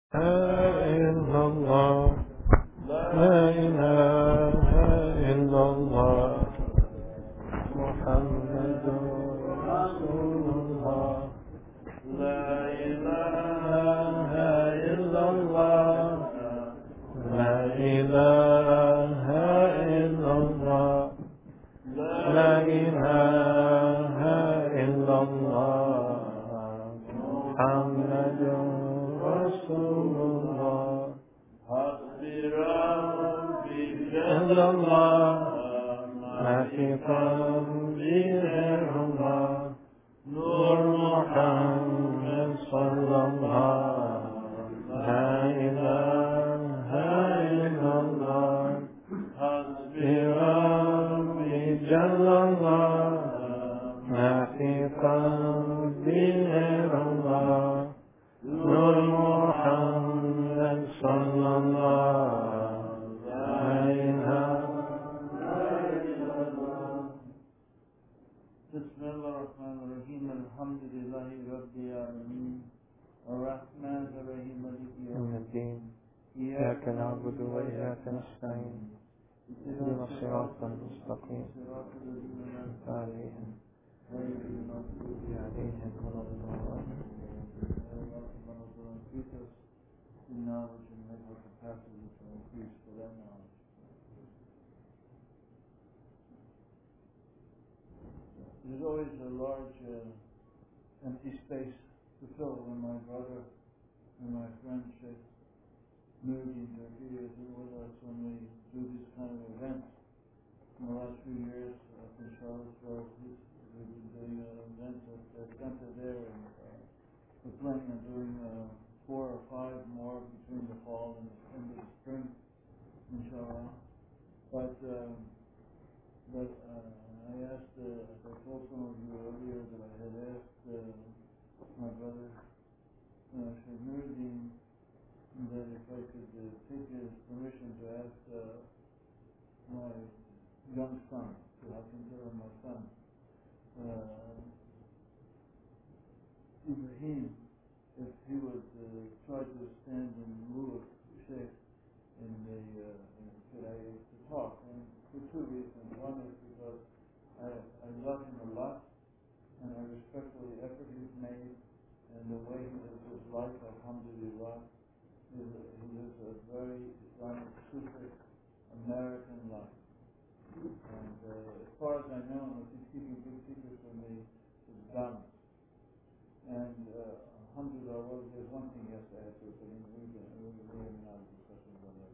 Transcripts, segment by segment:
إلا الله لا إله إلا الله محمد رسول الله لا إله إلا الله لا إله إلا الله لا إله إلا الله محمد رسول الله حسبي ربي جل الله ما في قلبي غير الله نور محمد صلى الله لا إله إلا الله حسبي ربي جل الله ما في قلبي غير الله نور محمد صلى الله لا إله إلا الله. بسم الله الرحمن الرحيم الحمد لله رب العالمين الرحمن الرحيم مالك يوم الدين إياك نعبد وإياك نستعين اهدنا الصراط المستقيم صراط الذين أنعمت عليهم غير المغضوب عليهم ولا الضالين. in knowledge and mental capacity to increase for that knowledge. There's always a large empty space to fill when my brother and my friend Sheikh Nuruddin Turki is with us when we do this kind of events. In the last few years up in Charlottesville, we've been doing events at the center there, and we're planning on doing 4 or 5 more between the fall and the end of the spring, inshallah. But I asked, as I told some of you earlier, that I had asked my brother Sheikh Nuruddin that if I could take his permission to ask my young son, who I consider my son, Ibrahim, if he would try to stand in lieu of Sheikh in the today to talk, and for 2 reasons. One is because I love him a lot, and I respect the effort he's made, and the way he lives his life, alhamdulillah. He lives a very Islamic, Sufi, American life. And as far as I know, unless he's keeping big secrets from me, is balance. And alhamdulillah, well, there's one thing he has to add to it, but we're not discussing about that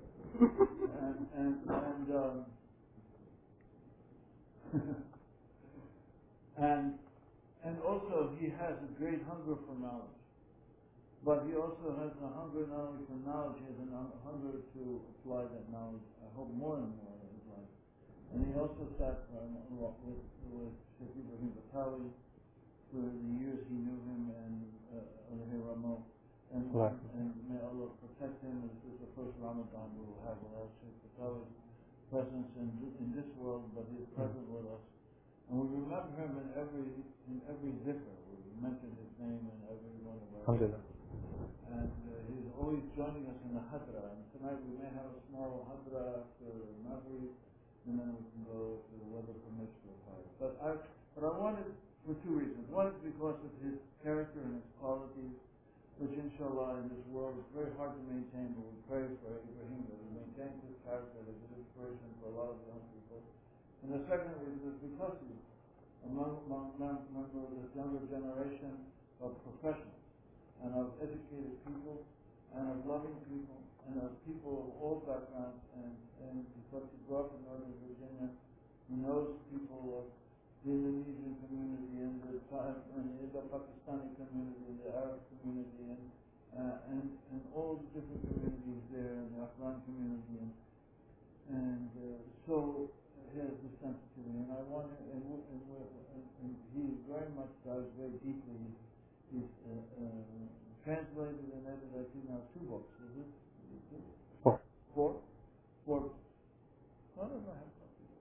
periodically. And also he has a great hunger for knowledge. But he also has a hunger not only for knowledge, he has a hunger to apply that knowledge, I hope, more and more in his life. And he also sat with Sheikh Ibrahim Batawi for the years he knew him, and Ramo. And may Allah protect him. This is the first Ramadan we will have without Sheikh Batawi's presence in this world, but he is present with us. And we remember him in every zikr. We mention his name in every one of our zikr. And he's always joining us in the Hadra. And tonight we may have a small Hadra after Maghrib, and then we can go to the weather permits for the fire. But I wanted for 2 reasons. One is because of his character and his qualities, which inshallah in this world is very hard to maintain, but we pray for Ibrahim that he maintains his character as an inspiration for a lot of young people. And the second reason is because he's among members of this younger generation of professionals, and of educated people, and of loving people, and of people of all backgrounds, and because he grew up in Northern Virginia, he knows people of the Indonesian community, and the Pakistani community, and the Arab community, and all the different communities there, and the Afghan community, and so he has the sensitivity, and I want him, and he very much dives very deeply. He's translated and edited, I think, now 2 books. Is it? 4. 4? 4 books. Why don't I have copies?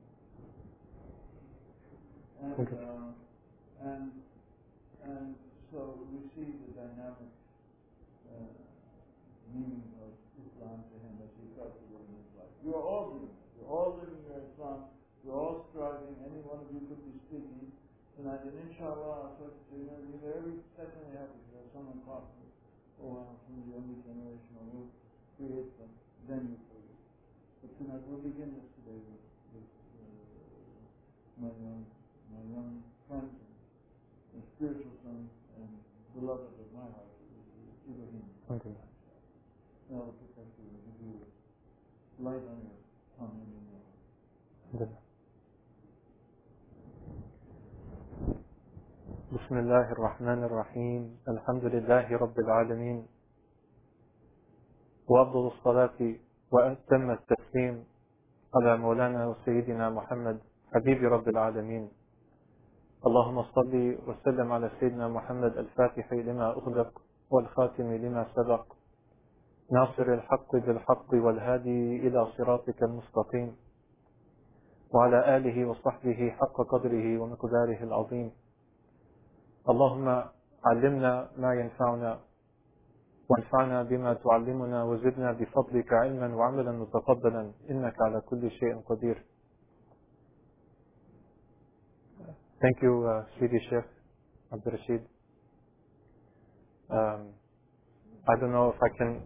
And so we see the dynamic Islam. We're all striving. Any one of you could be speaking tonight. And inshallah, every second we have someone talking from the younger generation, or we'll create some venue for you. But tonight we'll begin this today with my young friend, and spiritual son, and beloved of my heart, Ibrahim. Okay. May Allah protect you and give you light on your tongue and in your heart. بسم الله الرحمن الرحيم الحمد لله رب العالمين وأفضل الصلاة وأتم التسليم على مولانا وسيدنا محمد حبيب رب العالمين اللهم صل وسلم على سيدنا محمد الفاتح لما أغلق والخاتم لما سبق ناصر الحق بالحق والهادي إلى صراطك المستقيم وعلى آله وصحبه حق قدره ومقداره العظيم اللهم علمنا ما ينفعنا وانفعنا بما تعلمنا وزدنا بفضلك علما وعملا متقبلا إنك على كل شيء قدير. Thank you, Sidi Sheikh Abdul Rashid. I don't know if I can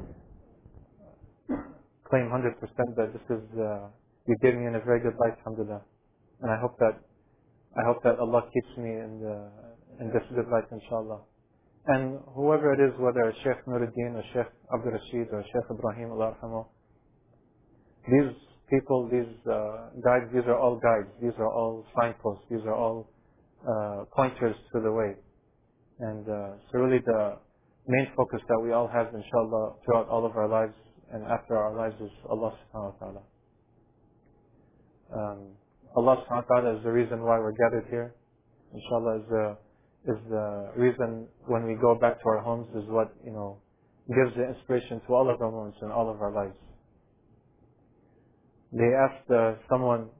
claim 100% that this is, you gave me in a very good light, alhamdulillah. And I hope that Allah keeps me in this good light, inshallah. And whoever it is, whether Sheikh Nuruddin or Sheikh Abdul Rashid or Sheikh Ibrahim, Allah yarhamuh, these people, these guides, these are all guides, these are all signposts, these are all pointers to the way. And so really the main focus that we all have, inshallah, throughout all of our lives and after our lives is Allah subhanahu wa ta'ala. Allah subhanahu wa ta'ala is the reason why we're gathered here. Inshallah is the reason when we go back to our homes is what, gives the inspiration to all of our moments in all of our lives. They asked someone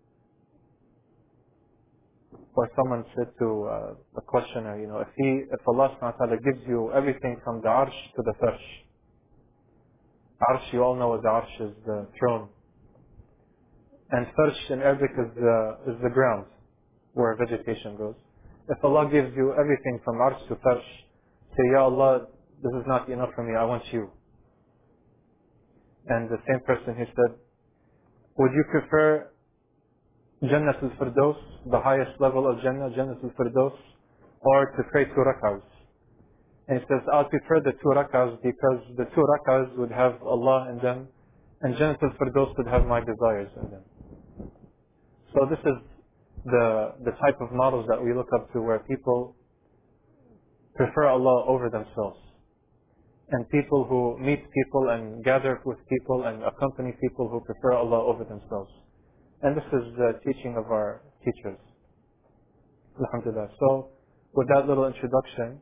said to a questioner, if Allah subhanahu wa ta'ala gives you everything from the arsh to the farsh. Arsh, you all know what the arsh is, the throne. And farsh in Arabic is the ground where vegetation grows. If Allah gives you everything from arsh to farsh, say, Ya Allah, this is not enough for me, I want you. And the same person, he said, would you prefer Jannat al-Firdaus, the highest level of Jannah, Jannat al-Firdaus, or to pray 2 rak'ahs? And he says, I'll prefer the 2 rak'ahs because the 2 rak'ahs would have Allah in them, and Jannat al-Firdaus would have my desires in them. So this is the type of models that we look up to, where people prefer Allah over themselves. And people who meet people and gather with people and accompany people who prefer Allah over themselves. And this is the teaching of our teachers. Alhamdulillah. So, with that little introduction,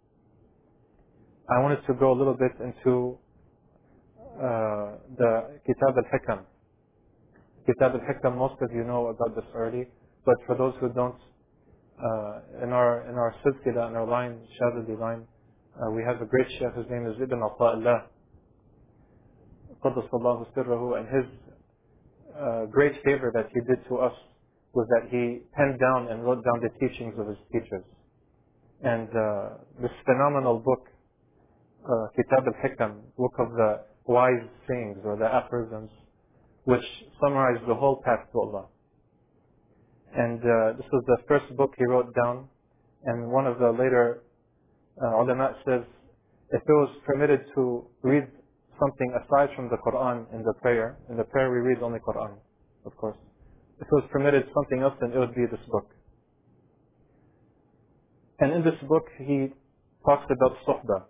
I wanted to go a little bit into the Kitab al-Hikam. Kitab al-Hikam, most of you know about this already, but for those who don't, in our silsila, in our line, Shadili line, we have a great Shaykh, his name is Ibn Ata'illah, Qaddasallahu sirrahu, and his great favor that he did to us was that he penned down and wrote down the teachings of his teachers. And this phenomenal book, Kitab al-Hikam, book of the wise sayings or the aphorisms, which summarize the whole path to Allah. And this was the first book he wrote down, and one of the later ulama says, if it was permitted to read something aside from the Quran in the prayer we read only Quran, of course. If it was permitted something else, then it would be this book. And in this book, he talks about suhbah.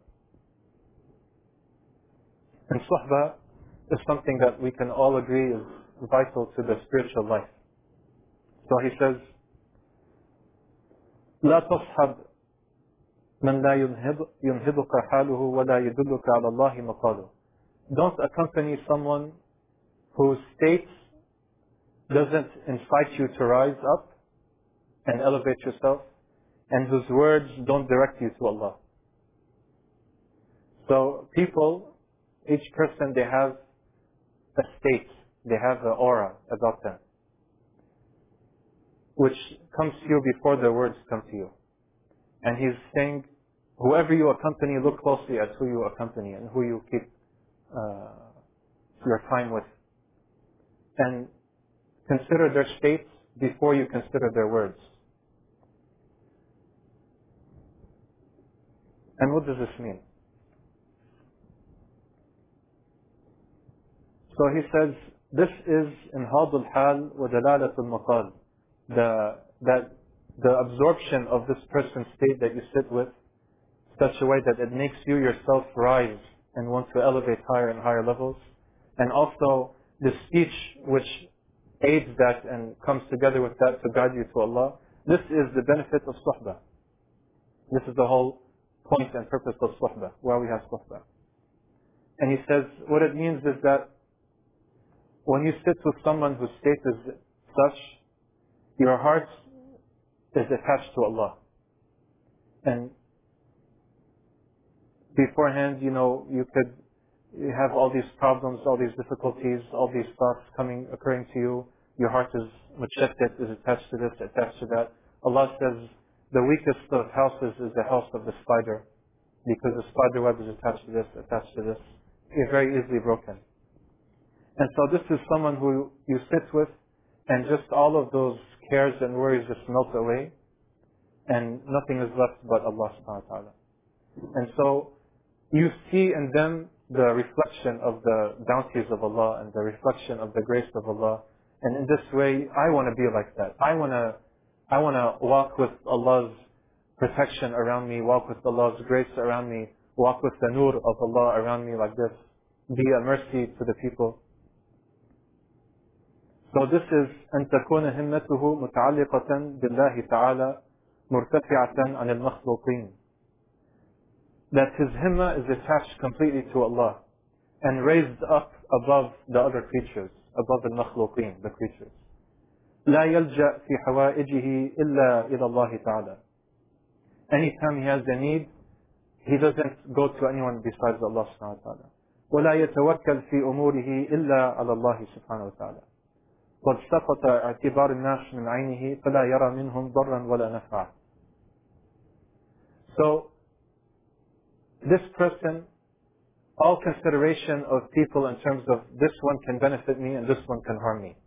And suhbah is something that we can all agree is vital to the spiritual life. So he says, لا تصحب من لا ينهضك حاله ولا يدلك على الله مقاله. Don't accompany someone whose state doesn't incite you to rise up and elevate yourself, and whose words don't direct you to Allah. So people, each person, they have a state They have an aura about them, which comes to you before the words come to you. And he's saying, whoever you accompany, look closely at who you accompany and who you keep your time with. And consider their states before you consider their words. And what does this mean? So he says, this is inhad al-hal wa dalalat al-maqal. The absorption of this person's state that you sit with, such a way that it makes you yourself rise and want to elevate higher and higher levels. And also the speech which aids that and comes together with that to guide you to Allah. This is the benefit of suhbah. This is the whole point and purpose of suhbah, why we have suhbah. And he says, what it means is that when you sit with someone whose state is such, your heart is attached to Allah. And beforehand, you could have all these problems, all these difficulties, all these thoughts occurring to you. Your heart is mutshattat, is attached to this, attached to that. Allah says the weakest of houses is the house of the spider, because the spider web is attached to this, attached to this. It's very easily broken. And so this is someone who you sit with, and just all of those cares and worries just melt away, and nothing is left but Allah subhanahu wa ta'ala. And so you see in them the reflection of the bounties of Allah and the reflection of the grace of Allah. And in this way, I want to be like that. I want to walk with Allah's protection around me, walk with Allah's grace around me, walk with the nur of Allah around me like this. Be a mercy to the people. So this is أن تكون همته متعلقة بالله تعالى مرتفعة عن المخلوقين. That his himma is attached completely to Allah and raised up above the other creatures, above the makhluqeen, the creatures. لا يلجأ في حوائجه إلا إلى الله تعالى. Anytime he has a need, he doesn't go to anyone besides Allah subhanahu wa ta'ala. ولا يتوكل في أموره إلا على الله سبحانه وتعالى. قد سقط اعتبار الناس من عينه فلا يرى منهم ضرا ولا نفعا. So this person, all consideration of people in terms of this one can benefit me and this one can harm me.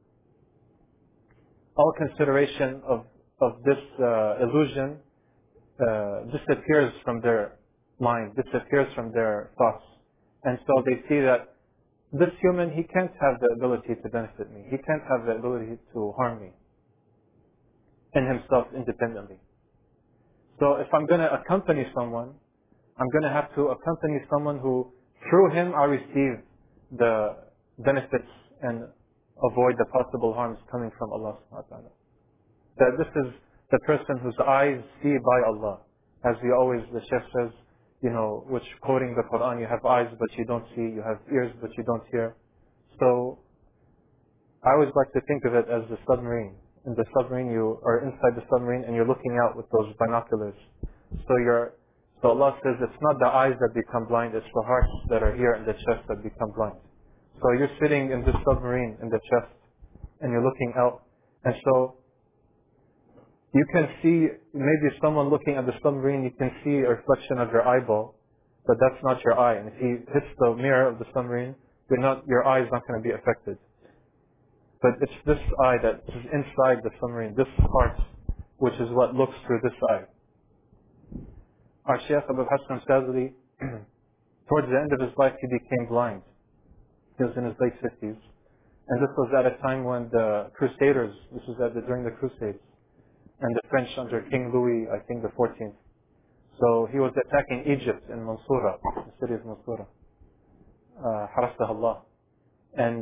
All consideration of this illusion disappears from their mind, disappears from their thoughts. And so they see that this human, he can't have the ability to benefit me. He can't have the ability to harm me in himself independently. So if I'm going to accompany someone, I'm going to have to accompany someone who, through him, I receive the benefits and avoid the possible harms coming from Allah subhanahu wa ta'ala. That this is the person whose eyes see by Allah. As we always, the Shaykh says, which quoting the Quran, you have eyes but you don't see, you have ears but you don't hear. So I always like to think of it as the submarine. In the submarine, you are inside the submarine and you're looking out with those binoculars. So Allah says it's not the eyes that become blind, it's the hearts that are here in the chest that become blind. So you're sitting in this submarine in the chest and you're looking out. And so you can see, maybe someone looking at the submarine, you can see a reflection of your eyeball, but that's not your eye. And if he hits the mirror of the submarine, your eye is not going to be affected. But it's this eye that is inside the submarine, this heart, which is what looks through this eye. Our Shaykh Abul Hassan Shazali, towards the end of his life, he became blind. He was in his late 50s. And this was at a time when the Crusaders, this was during the Crusades, and the French under King Louis, I think the 14th. So he was attacking Egypt in Mansoura, the city of Mansoura. Harastah Allah. And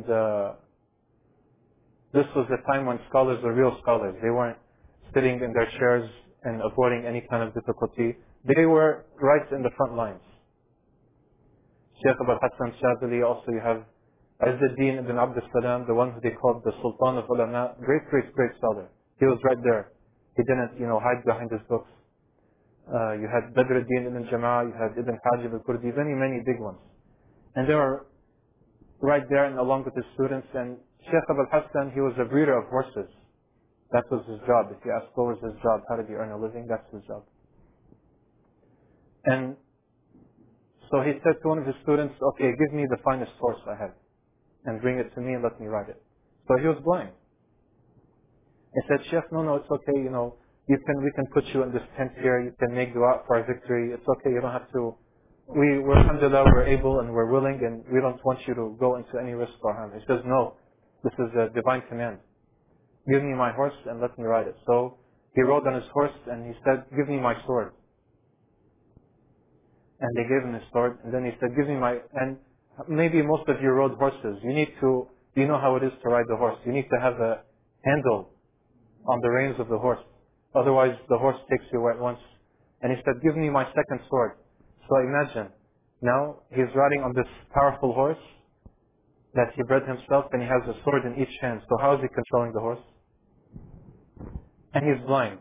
this was the time when scholars were real scholars. They weren't sitting in their chairs and avoiding any kind of difficulty. They were right in the front lines. Shaykh Abul Hassan Shazali, also you have Izzuddin ibn Abd al-Salam, the one who they called the Sultan of Ulama, great scholar. He was right there. He didn't, hide behind his books. You had Badruddin ibn Jama'ah, you had Ibn Hajib al-Kurdi, many big ones. And there are right there and along with his students. And Sheikh Abul Hassan, he was a breeder of horses. That was his job. If you ask what was his job, how did he earn a living, that's his job. And so he said to one of his students, okay, give me the finest horse I have and bring it to me and let me ride it. So he was blind. He said, Sheikh, no, it's okay, we can put you in this tent here, you can make dua for our victory, it's okay, you don't have to. We're alhamdulillah, we're able and we're willing and we don't want you to go into any risk or harm. He says, no, this is a divine command. Give me my horse and let me ride it. So he rode on his horse and he said, give me my sword. And they gave him his sword and then he said, and maybe most of you rode horses. You know how it is to ride the horse. You need to have a handle on the reins of the horse. Otherwise the horse takes you where it wants. And he said, give me my second sword. So imagine, now he's riding on this powerful horse that he bred himself and he has a sword in each hand. So how is he controlling the horse? And he's blind.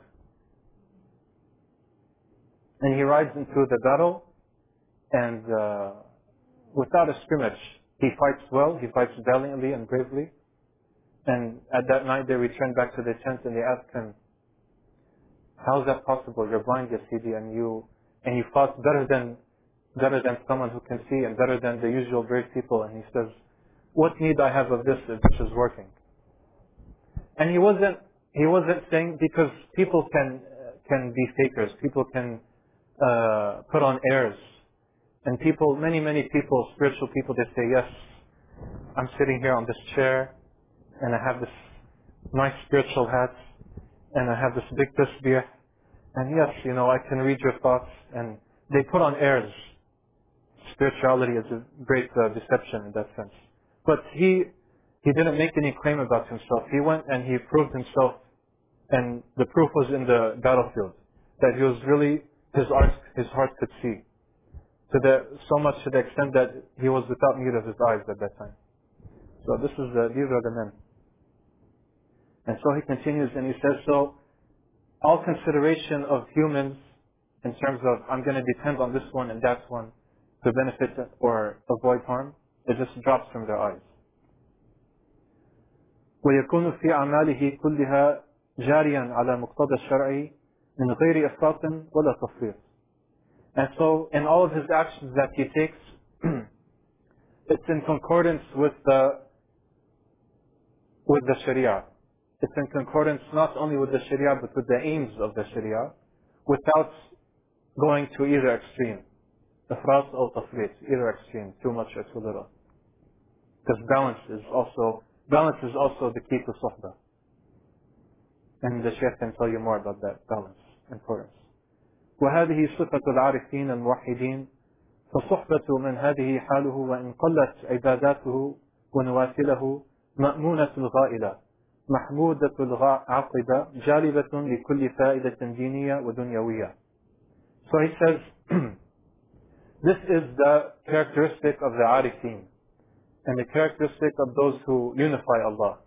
And he rides into the battle and without a scrimmage, he fights well, he fights valiantly and bravely. And at that night they return back to the tent and they ask him, how is that possible? You're blind, Ya Sidi, and you fought better than someone who can see and better than the usual brave people. And he says, what need I have of this if this is working? And he wasn't saying, because people can be fakers, people can put on airs, and many people, spiritual people, they say, yes, I'm sitting here on this chair and I have this nice spiritual hat and I have this big tasbih and yes, I can read your thoughts, and they put on airs. Spirituality is a great deception in that sense. But he didn't make any claim about himself. He went and he proved himself, and the proof was in the battlefield, that he was really, his heart could see. So much to the extent that he was without need of his eyes at that time. So these are the men. And so he continues and he says, so all consideration of humans in terms of I'm going to depend on this one and that one to benefit or avoid harm, it just drops from their eyes. ويكون في أعماله كلها جاريا على مقتضى الشرع من غير إفراط ولا تفريط. And so in all of his actions that he takes, it's in concordance with the Sharia. It's in concordance not only with the Sharia but with the aims of the Sharia, without going to either extreme. Ifrat or tafrit, either extreme, too much or too little. Because balance is also the key to suhbah. And the Shaykh can tell you more about that balance, importance. وهذه صفة العارفين الموحدين فصحبة من هذه حاله وإن قلت عباداته ونوافله مأمونة الغائلة محمودة العاقبة جالبة لكل فائدة دينية ودنيوية. So he says, this is the characteristic of the Arifin and the characteristic of those who unify Allah.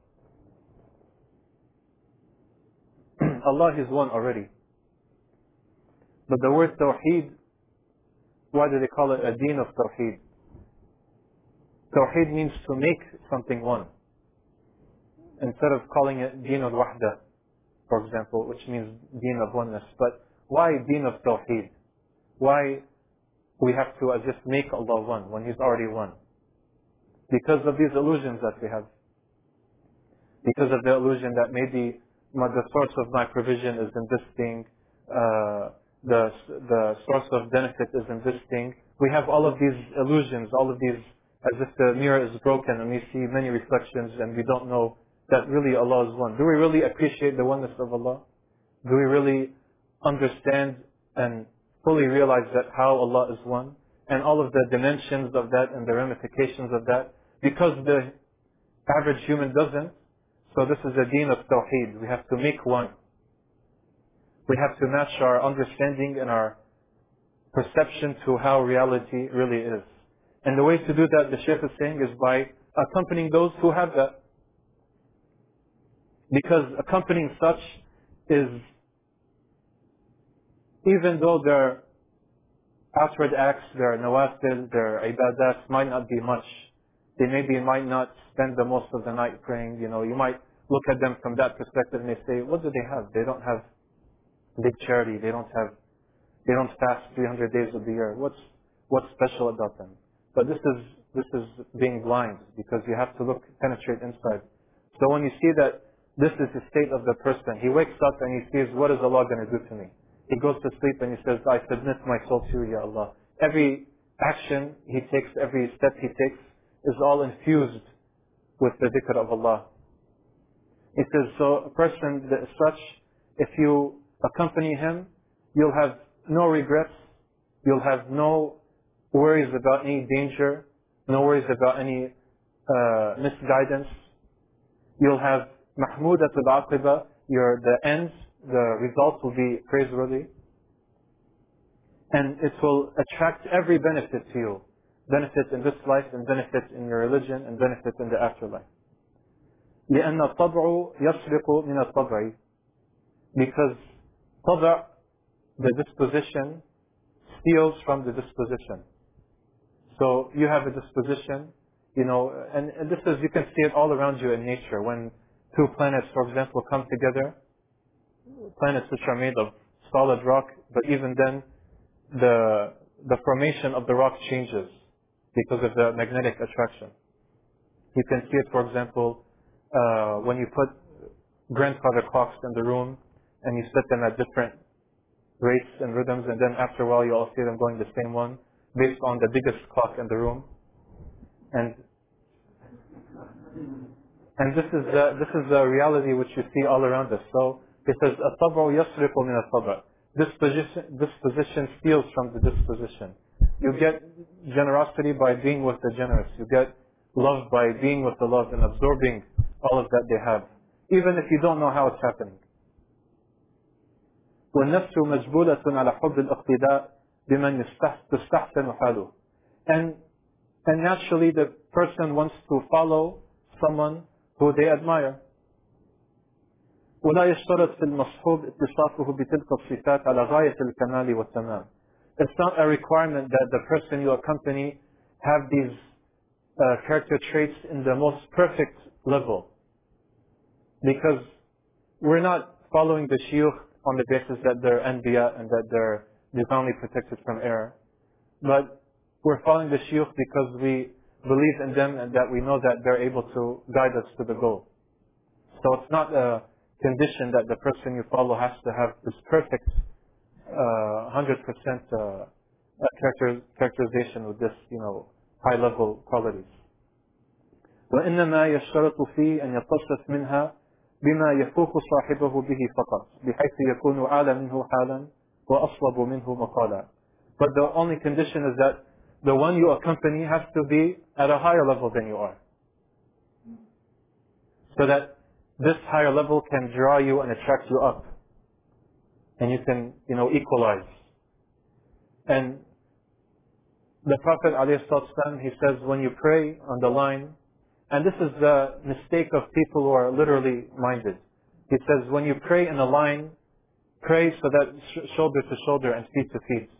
Allah is one already. But the word Tawheed, why do they call it a deen of Tawheed? Tawheed means to make something one. Instead of calling it deen al-wahda, for example, which means deen of oneness. But why deen of Tawheed? Why we have to just make Allah one when He's already one? Because of these illusions that we have. Because of the illusion that maybe the source of my provision is in this thing, the source of benefit is in this thing. We have all of these illusions, all of these, as if the mirror is broken and we see many reflections and we don't know that really Allah is one. Do we really appreciate the oneness of Allah? Do we really understand and fully realize that how Allah is one? And all of the dimensions of that and the ramifications of that? Because the average human doesn't. So this is a deen of Tawheed. We have to make one. We have to match our understanding and our perception to how reality really is. And the way to do that, the Shaykh is saying, is by accompanying those who have that. Because accompanying such is, even though their outward acts, their nawafil, their ibadat might not be much They maybe might not spend the most of the night praying. You know, you might look at them from that perspective and they say, what do they have? They don't have big charity. They don't fast 300 days of the year. What's special about them? But this is being blind, because you have to penetrate inside. So when you see that this is the state of the person, he wakes up and he sees, what is Allah going to do to me? He goes to sleep and he says, I submit my soul to you, Ya Allah. Every action he takes, every step he takes is all infused with the dhikr of Allah. He says, so a person that is such, if you accompany him, you'll have no regrets, you'll have no worries about any danger, no worries about any misguidance. You'll have mahmudatul aqiba, the ends, the results will be praiseworthy. And it will attract every benefit to you. Benefit in this life, and benefit in your religion, and benefit in the afterlife. لأن الطبع يسرق من الطبع, because طبع, the disposition, steals from the disposition. So you have a disposition, you know, and this is, you can see it all around you in nature. When two planets, for example, come together, planets which are made of solid rock, but even then the formation of the rock changes because of the magnetic attraction. You can see it, for example, when you put grandfather clocks in the room and you set them at different rates and rhythms, and then after a while you all see them going the same one based on the biggest clock in the room. And this is the reality which you see all around us. So it says, الطبع يسرق من الطبع. Disposition steals from the disposition. You get generosity by being with the generous. You get love by being with the loved and absorbing all of that they have, even if you don't know how it's happening. والنفس مجبولة على حب الاقتداء بمن تستحسن حاله. And naturally the person wants to follow someone who they admire. ولا يشترط في المصحوب اتصافه بتلك الصفات على غاية الكمال والتمام. It's not a requirement that the person you accompany have these character traits in the most perfect level. Because we're not following the shuyukh on the basis that they're anbiya and that they're divinely protected from error. But we're following the shuyukh because we believe in them and that we know that they're able to guide us to the goal. So it's not a condition that the person you follow has to have this perfect 100% characterization with this, you know, high level qualities. وإنما يشترط فيه أن يتصف منها بما يفوق صاحبه به فقط بحيث يكون أعلى منه حالا وأصلب منه مقالا. But the only condition is that the one you accompany has to be at a higher level than you are, so that this higher level can draw you and attract you up, and you can, you know, equalize. And the Prophet ﷺ, he says, when you pray on the line, and this is the mistake of people who are literally minded. He says, when you pray in a line, pray so that shoulder to shoulder and feet to feet.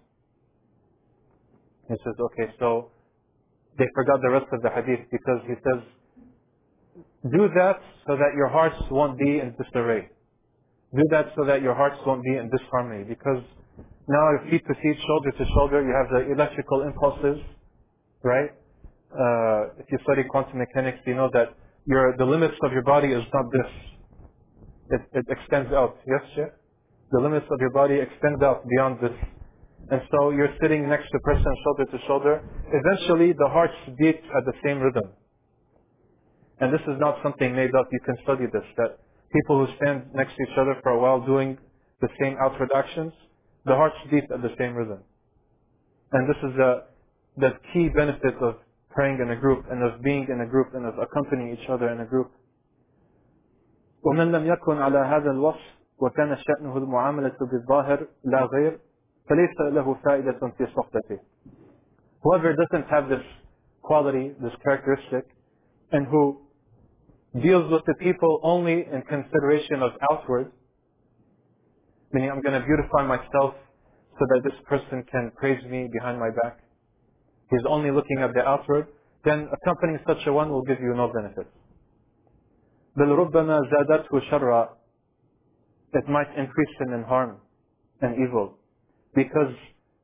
He says, okay, so they forgot the rest of the hadith, because he says, do that so that your hearts won't be in disarray. Do that so that your hearts won't be in disharmony, because now feet to feet, shoulder to shoulder, you have the electrical impulses, right? If you study quantum mechanics, you know that the limits of your body is not this. It extends out. Yes, Sheikh? The limits of your body extend out beyond this. And so you're sitting next to a person shoulder to shoulder. Eventually the hearts beat at the same rhythm. And this is not something made up. You can study this, that people who stand next to each other for a while doing the same outward actions, the hearts beat at the same rhythm. And this is the key benefit of praying in a group and of being in a group and of accompanying each other in a group. ومن لم يكن على هذا الوصف وكان شأنه المعاملة بالظاهر لا غير فليس له فائدة في صحبته. Whoever doesn't have this quality, this characteristic, and who deals with the people only in consideration of outward, meaning I'm going to beautify myself so that this person can praise me behind my back. He's only looking at the outward. then accompanying such a one will give you no benefit. بل ربما زادته شرا, it might increase him in harm and evil, because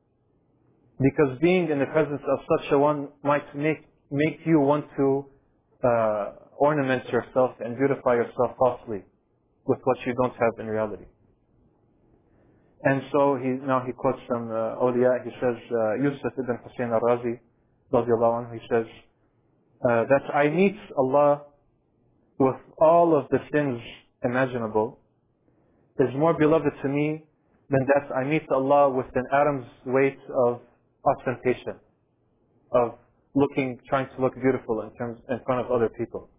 being in the presence of such a one might make you want to ornament yourself and beautify yourself falsely with what you don't have in reality. And so he quotes some awliya. He says, Yusuf ibn Hussein al-Razi, radiallahu anhu, he says that I meet Allah with all of the sins imaginable is more beloved to me than that I meet Allah with an atom's weight of ostentation, of trying to look beautiful in front of other people.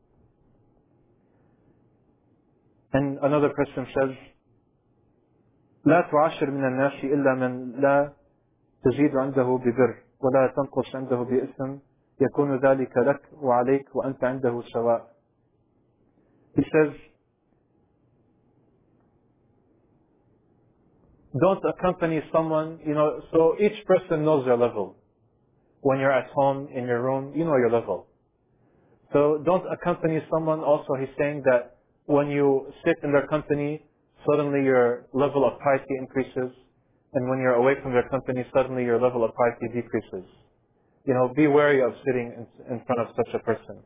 And another person says, لا تعاشر من الناس إلا من لا تزيد عنده ببر ولا تنقص عنده بإثم يكون ذلك لك وعليك وأنت عنده سواء. He says, don't accompany someone, so each person knows their level. When you're at home, in your room, you know your level. So don't accompany someone. Also, he's saying that when you sit in their company, suddenly your level of piety increases. And when you're away from their company, suddenly your level of piety decreases. Be wary of sitting in front of such a person,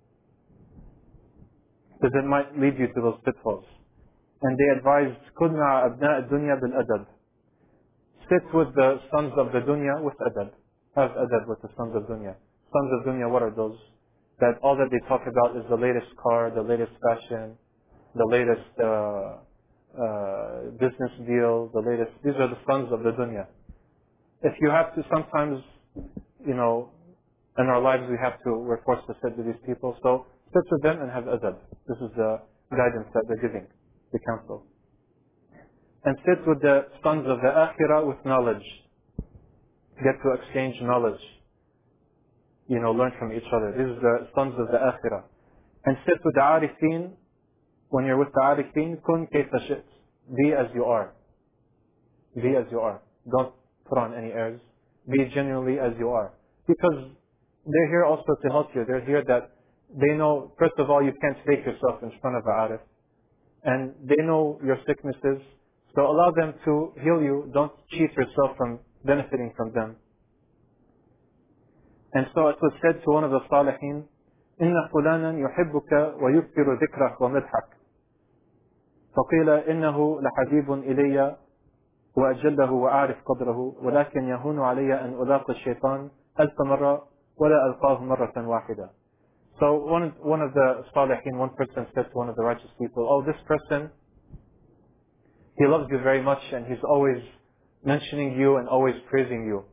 because it might lead you to those pitfalls. And they advised, كُنْ مَعَ أَبْنَاءِ الدُّنْيَا بِالْأَدَبِ. Sit with the sons of the dunya with adab. Have adab with the sons of dunya. Sons of dunya, what are those? That all that they talk about is the latest car, the latest fashion, the latest business deal, these are the sons of the dunya. If you have to, sometimes, in our lives we're forced to sit with these people, so sit with them and have adab. This is the guidance that they're giving, the counsel. And sit with the sons of the akhirah with knowledge. Get to exchange knowledge. Learn from each other. These are the sons of the akhirah. And sit with the arifin. When you're with the arifin, kun kayfa shit. Be as you are. Be as you are. Don't put on any airs. Be genuinely as you are. Because they're here also to help you. They're here that they know, first of all, you can't fake yourself in front of a arif. And they know your sicknesses. So allow them to heal you. Don't cheat yourself from benefiting from them. And so it was said to one of the Salihin, إِنَّ فُلَانًا يُحِبُّكَ وَيُكْثِرُ ذِكْرَهُ وَمِدْحَكَ فقيل إنه لحبيب إلي وأجله وأعرف قدره ولكن يهون علي أن ألاقي الشيطان 1000 مرة ولا ألقاه مرة واحدة. So one of the Salihin, one person said to one of the righteous people, oh, this person, he loves you very much and he's always mentioning you and always praising you.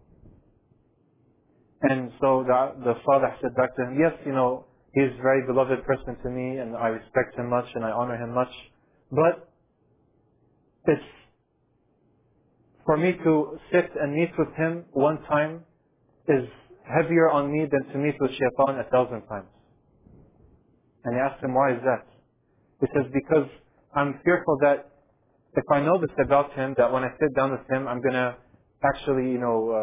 And so the Salih said back to him, yes, he's a very beloved person to me and I respect him much and I honor him much. But it's for me to sit and meet with him one time is heavier on me than to meet with Shaitan 1,000 times. And he asked him, why is that? He says, because I'm fearful that if I know this about him, that when I sit down with him, I'm going to actually,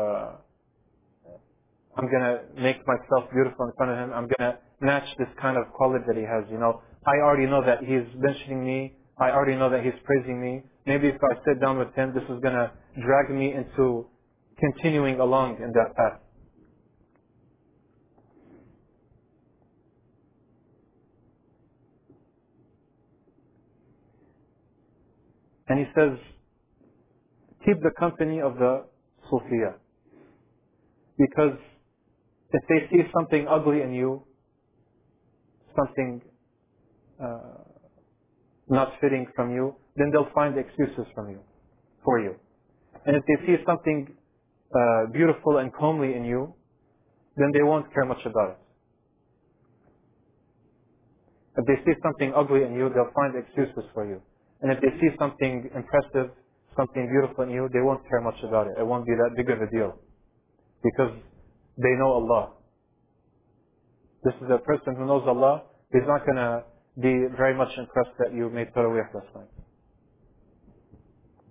I'm going to make myself beautiful in front of him. I'm going to match this kind of quality that he has. I already know that he's mentioning me. I already know that he's praising me. Maybe if I sit down with him, this is going to drag me into continuing along in that path. And he says, keep the company of the Sufiya. Because if they see something ugly in you, something not fitting from you, then they'll find excuses for you. And if they see something beautiful and comely in you, then they won't care much about it. If they see something ugly in you, they'll find excuses for you. And if they see something impressive, something beautiful in you, they won't care much about it. It won't be that big of a deal. Because they know Allah. This is a person who knows Allah. He's not going to be very much impressed that you made Tarawih last night.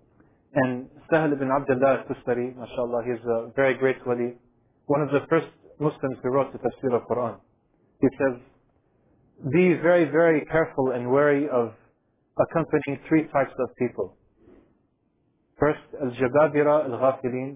And Sahal ibn Abdullah al-Tustari, mashallah, he's a very great wali. One of the first Muslims who wrote the Tafsir of Quran. He says, be very, very careful and wary of accompanying three types of people. First, al-jababira al-ghafilin,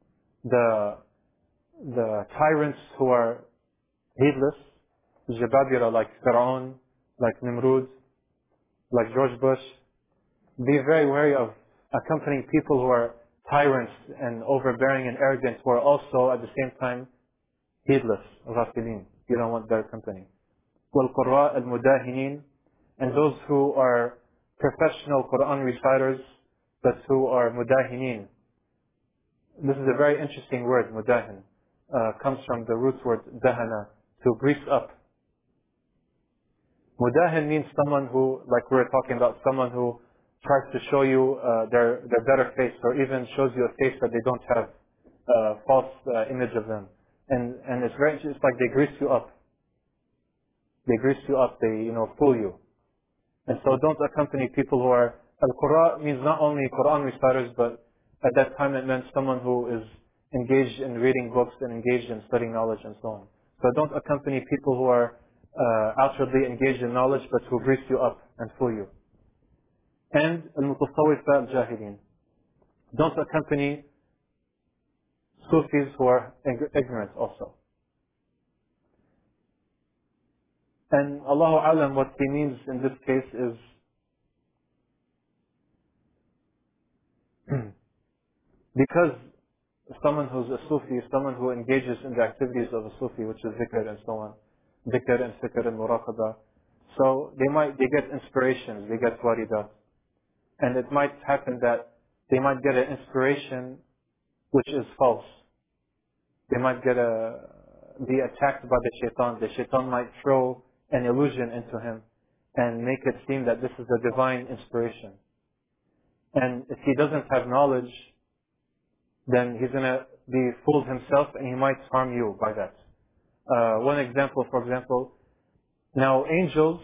the tyrants who are heedless. Al-jababira like Fir'aun, like Nimrud, like George Bush. Be very wary of accompanying people who are tyrants and overbearing and arrogant, who are also at the same time heedless, ghafilin. You don't want their company. وَالْقُرَّاء الْمُدَاهِنِينَ, and those who are professional Quran reciters, but who are mudahinin. This is a very interesting word, mudahin. Comes from the root word dahana, to grease up. Mudahin means someone who, like we were talking about, someone who tries to show you their better face, or even shows you a face that they don't have, a false image of them. And it's like they grease you up. They grease you up, they fool you. And so don't accompany people who are, al-Qurra means not only Quran reciters, but at that time it meant someone who is engaged in reading books and engaged in studying knowledge and so on. So don't accompany people who are outwardly engaged in knowledge, but who grease you up and fool you. And al-Mutasawwifa al-Jahilin. Don't accompany Sufis who are ignorant also. And Allahu Alam, what he means in this case is because someone who's a Sufi is someone who engages in the activities of a Sufi, which is dhikr and so on, dhikr and fikr and muraqabah. So they get inspirations, they get waridat. And it might happen that they might get an inspiration which is false. They might be attacked by the shaitan. The shaitan might throw an illusion into him and make it seem that this is a divine inspiration. And if he doesn't have knowledge, then he's going to be fooled himself and he might harm you by that. One example, for example, now angels,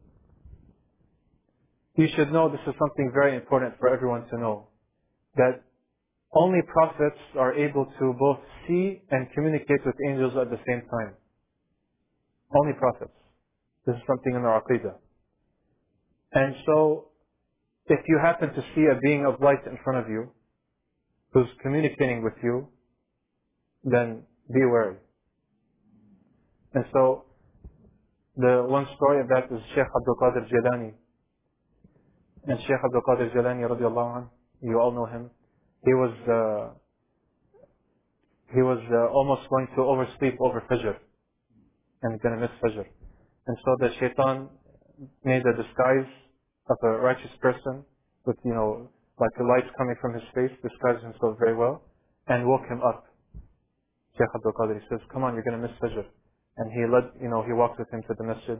you should know this is something very important for everyone to know, that only prophets are able to both see and communicate with angels at the same time. Only prophets. This is something in our Aqidah. And so, if you happen to see a being of light in front of you, who's communicating with you, then be wary. And so, the one story of that is Shaykh Abdul Qadir Jilani. And Shaykh Abdul Qadir Jilani, radiallahu anh, you all know him. He was almost going to oversleep over Fajr and going to miss Fajr. And so the shaitan made a disguise of a righteous person with, like the lights coming from his face, disguised himself very well, and woke him up. Shaykh Abdul Qadir, he says, come on, you're going to miss Fajr. And he walked with him to the masjid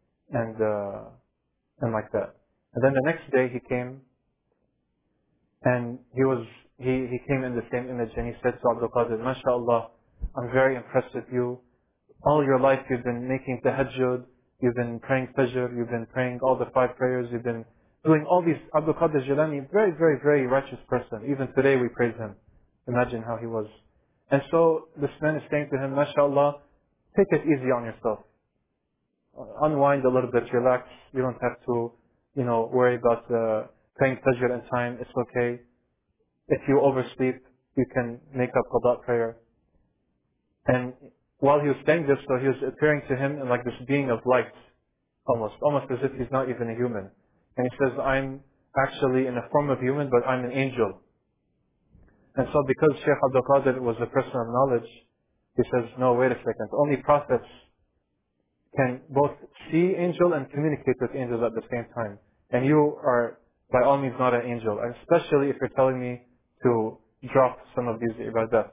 and like that. And then the next day he came and he came in the same image and he said to Abdul Qadir, MashaAllah, I'm very impressed with you. All your life you've been making tahajjud, you've been praying Fajr, you've been praying all the 5 prayers, you've been doing all these. Abdul Qadir Jilani, very, very, very righteous person. Even today we praise him. Imagine how he was. And so this man is saying to him, MashaAllah, take it easy on yourself. Unwind a little bit, relax. You don't have to, worry about praying Fajr in time. It's okay. If you oversleep, you can make up qada prayer. And while he was saying this, so he was appearing to him in like this being of light, almost as if he's not even a human. And he says, I'm actually in a form of human, but I'm an angel. And so because Shaykh Abdul Qadir was a person of knowledge, he says, no, wait a second. Only prophets can both see angel and communicate with angels at the same time. And you are by all means not an angel, and especially if you're telling me to drop some of these ibadat.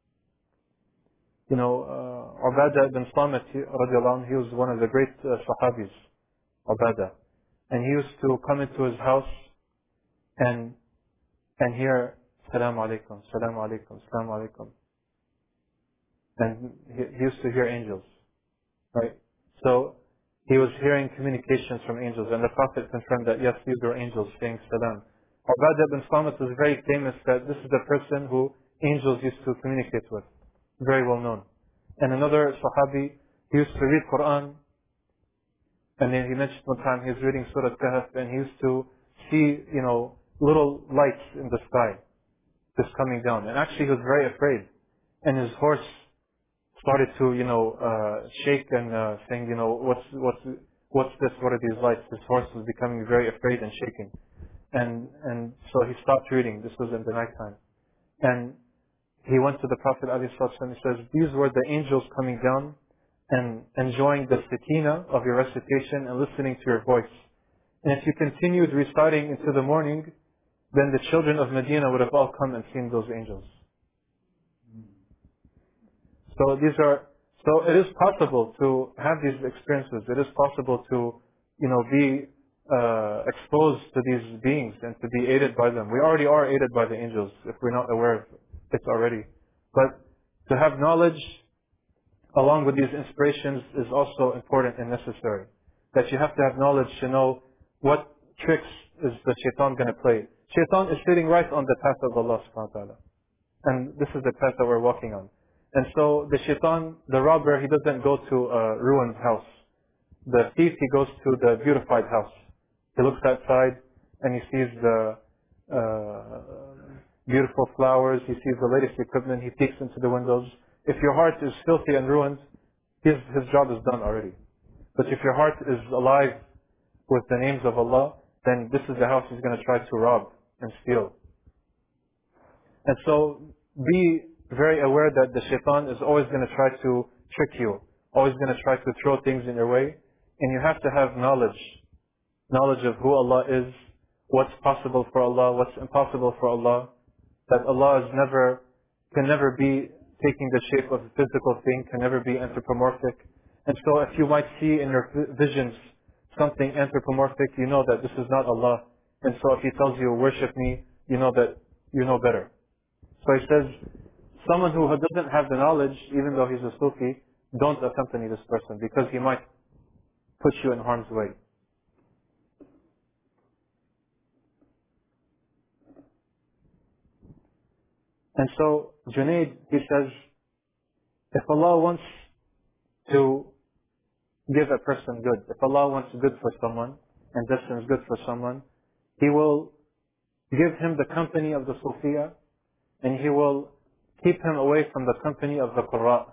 Ubadah ibn Samit, radiallahu anhu, he was one of the great Sahabis, Ubadah. And he used to come into his house and hear, Salaam alaikum, Salaam alaikum, Salaam alaikum. And he used to hear angels, right? So he was hearing communications from angels, and the Prophet confirmed that yes, these were angels saying Salam. Ubadah ibn Samit was very famous that this is the person who angels used to communicate with. Very well known. And another Sahabi, he used to read Quran, and then he mentioned one time he was reading Surah Kahf, and he used to see, little lights in the sky just coming down. And actually he was very afraid. And his horse started to, shake and saying, what's this? What are these lights? His horse was becoming very afraid and shaking. And so he stopped reading. This was in the nighttime. And he went to the Prophet ﷺ and he says, these were the angels coming down and enjoying the sakina of your recitation and listening to your voice. And if you continued reciting into the morning, then the children of Medina would have all come and seen those angels. So it is possible to have these experiences. It is possible to, be exposed to these beings and to be aided by them. We already are aided by the angels if we're not aware of it already. But to have knowledge along with these inspirations is also important and necessary. That you have to have knowledge to know what tricks is the shaitan going to play. Shaitan is sitting right on the path of Allah subhanahu wa ta'ala. And this is the path that we're walking on. And so the shaitan, the robber, he doesn't go to a ruined house. The thief, he goes to the beautified house. He looks outside and he sees the beautiful flowers. He sees the latest equipment. He peeks into the windows. If your heart is filthy and ruined, his job is done already. But if your heart is alive with the names of Allah, then this is the house he's going to try to rob and steal. And so be very aware that the shaitan is always going to try to trick you, always going to try to throw things in your way. And you have to have knowledge of who Allah is, what's possible for Allah, what's impossible for Allah, that Allah can never be taking the shape of a physical thing, can never be anthropomorphic. And so if you might see in your visions something anthropomorphic, you know that this is not Allah. And so if He tells you, worship me, you know that you know better. So He says, someone who doesn't have the knowledge, even though he's a Sufi, don't accompany this person because he might put you in harm's way. And so Junaid, he says, if Allah wants to give a person good, if Allah wants good for someone and destines good for someone, He will give him the company of the Sufiya and He will keep him away from the company of the Qurra,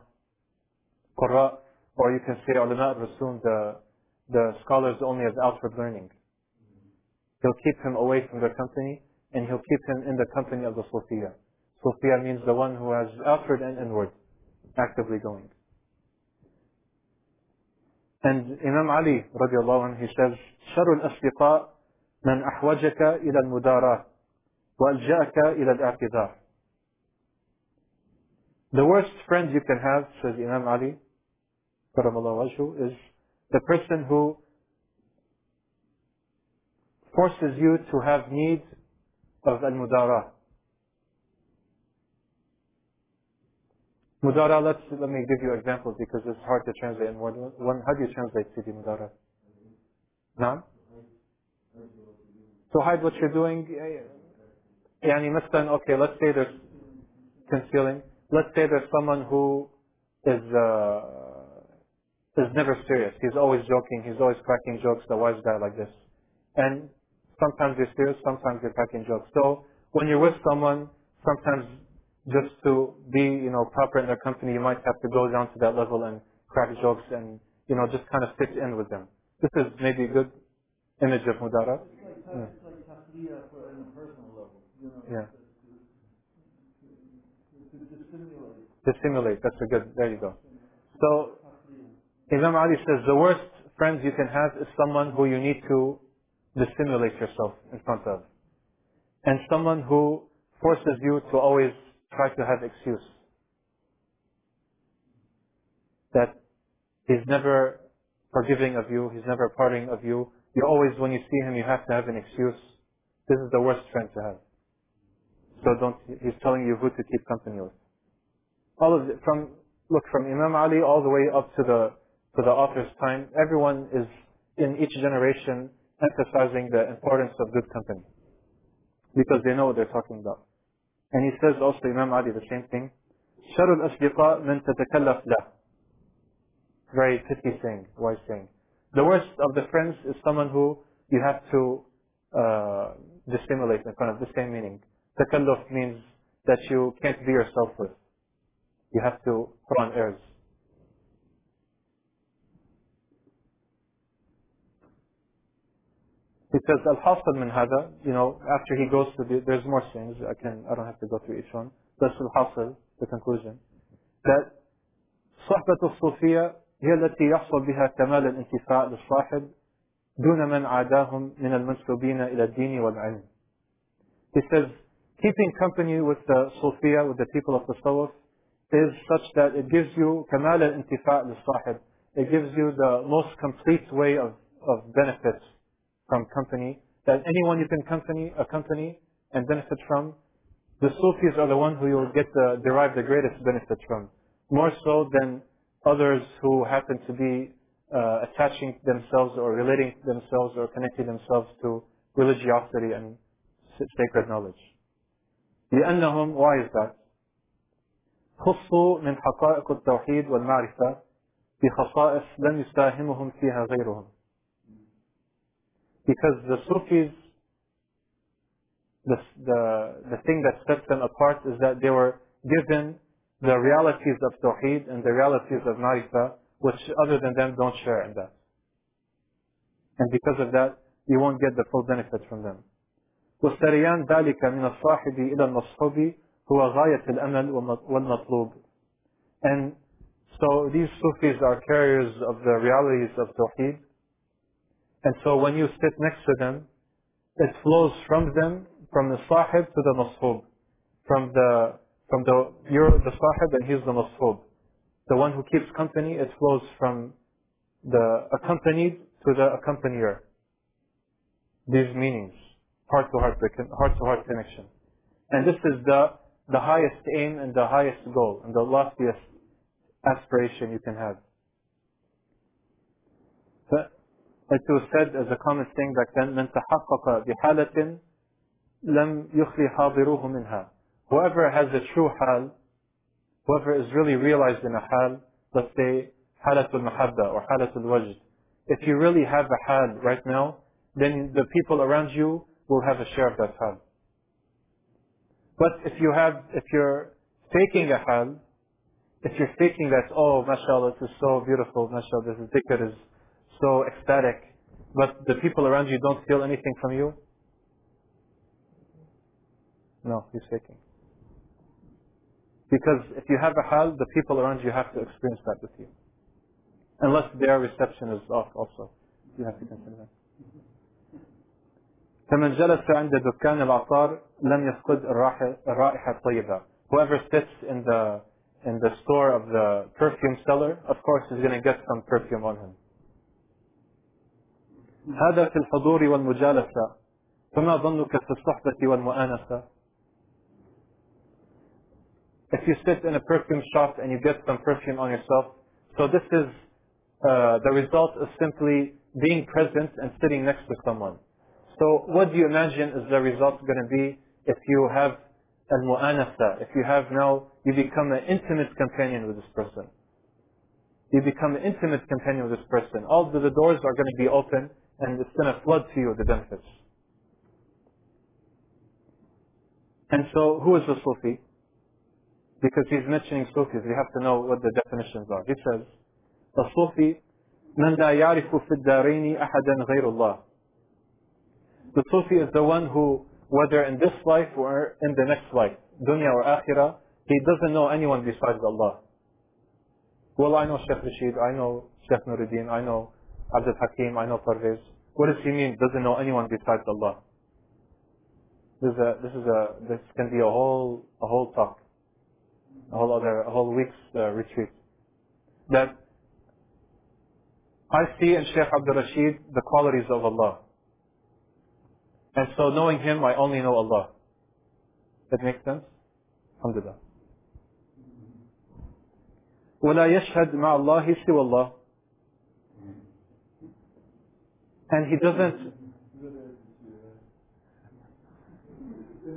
or you can say ulama al-Rasul, the scholars only of outward learning. He'll keep him away from their company and He'll keep him in the company of the Sufiya. Sufiya means the one who has outward and inward, actively going. And Imam Ali radiallahu anhu, he says, شر الأصدقاء من أحوجك إلى المداراة وألجأك إلى الاعتذار. The worst friend you can have, says Imam Ali, karamallahu wajhu, is the person who forces you to have need of al-mudara. Mudara, let me give you examples because it's hard to translate in word. One, how do you translate Sidi Mudara? Naam? To hide what you're doing. Yani مثلا, okay, let's say there's concealing. Let's say there's someone who is never serious. He's always joking. He's always cracking jokes. The wise guy like this. And sometimes you're serious. Sometimes you're cracking jokes. So when you're with someone, sometimes just to be, proper in their company, you might have to go down to that level and crack jokes and, just kind of fit in with them. This is maybe a good image of mudara. It's like taqliya for on a personal level. Yeah. To dissimulate. Dissimulate, that's a good, there you go. So, Imam Ali says the worst friends you can have is someone who you need to dissimulate yourself in front of. And someone who forces you to always try to have excuse. That he's never forgiving of you, he's never pardoning of you. You always, when you see him, you have to have an excuse. This is the worst friend to have. So he's telling you who to keep company with. All of it, from Imam Ali all the way up to the author's time, everyone is in each generation emphasizing the importance of good company. Because they know what they're talking about. And he says also, Imam Ali, the same thing. شر الأصدقاء من تتكلف له very pithy saying, wise saying. The worst of the friends is someone who you have to dissimulate in front of. The same meaning. Takalluf means that you can't be yourself with. You have to put on airs. Because al-hasil min hada, after he goes to there's more things, I don't have to go through each one. That's al-hasil, the conclusion. That صحبة الصوفية هي التي يحصل بها كمال الانتفاع للصاحب دون من عاداهم من المنسوبين إلى الدين والعلم. He says, keeping company with the Sufiya, with the people of the Tasawwuf, is such that it gives you كمال الانتفاع للصاحب. It gives you the most complete way of benefits from company, that anyone you can accompany and benefit from. The Sufis are the one who you'll derive the greatest benefits from, more so than others who happen to be attaching themselves or relating themselves or connecting themselves to religiosity and sacred knowledge. لأنهم, why is that? خصوا من حقائق التوحيد والمعرفة بخصائص لم يساهمهم فيها غيرهم. Because the Sufis, the thing that sets them apart is that they were given the realities of Tawheed and the realities of Ma'rifah, which other than them don't share in that. And because of that, you won't get the full benefit from them. وَسَرِيَانْ ذَلِكَ مِنَ الصَّاحِبِ إِلَى الْمَصْحُوبِ هُوَ غَايَةِ الْأَمَلِ وَالْمَطْلُوبِ. And so these Sufis are carriers of the realities of Tawheed. And so when you sit next to them, it flows from them, from the Sahib to the Mashub. You're the Sahib and he's the Mashub. The one who keeps company, it flows from the accompanied to the accompanier. These meanings, heart-to-heart connection. And this is the highest aim and the highest goal and the loftiest aspiration you can have. It was said as a common thing back then, من تحقق بحالة لم يخلي حاضروه منها. Whoever has a true hal, whoever is really realized in a hal, let's say halatul mahabba or halatul wajd. If you really have a hal right now, then the people around you will have a share of that hal. But if you're faking a hal, if you're faking that, oh, mashallah, this is so beautiful, mashallah, this dhikr is so ecstatic, but the people around you don't feel anything from you, no, he's faking. Because if you have a hal, the people around you have to experience that with you. Unless their reception is off also. You have to consider that. فمن جلس عند دكان العطار لم يفقد الرائحة الطيبة. Whoever sits in the store of the perfume seller, of course, is going to get some perfume on him. هذا في الحضور والمجالسة فما ظنك في الصحبة والمؤانسة. If you sit in a perfume shop and you get some perfume on yourself, so this is the result of simply being present and sitting next to someone. So what do you imagine is the result going to be if you have al-mu'anasa, if you become an intimate companion with this person. You become an intimate companion with this person. All the doors are going to be open and it's going to flood to you the benefits. And so who is the Sufi? Because he's mentioning Sufis, we have to know what the definitions are. He says, الصوفي من لا يعرف في الدارين أحدا غير الله. The Sufi is the one who, whether in this life or in the next life, dunya or akhirah, he doesn't know anyone besides Allah. Well, I know Sheikh Rashid, I know Sheikh Nuruddin, I know Abdul Hakim, I know Parvez. What does he mean, doesn't know anyone besides Allah? This can be a whole talk, a whole week's retreat. That I see in Sheikh Abdul Rashid the qualities of Allah. And so knowing him, I only know Allah. That makes sense? Alhamdulillah. وَلَا يَشْهَدْ مَعَ اللَّهِ سِوَى اللَّهِ. And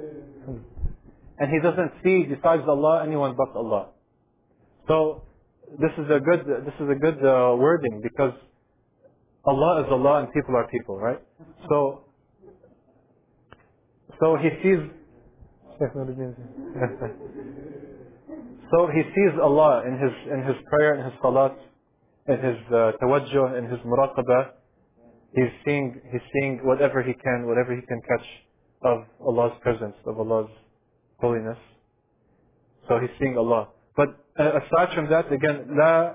he doesn't see besides Allah anyone but Allah. So this is a good wording, because Allah is Allah and people are people, right? So he sees so he sees Allah in his prayer, in his salat, in his tawajjuh, in his muraqabah. He's seeing whatever he can catch of Allah's presence, of Allah's holiness. So he's seeing Allah. But aside from that, again, لا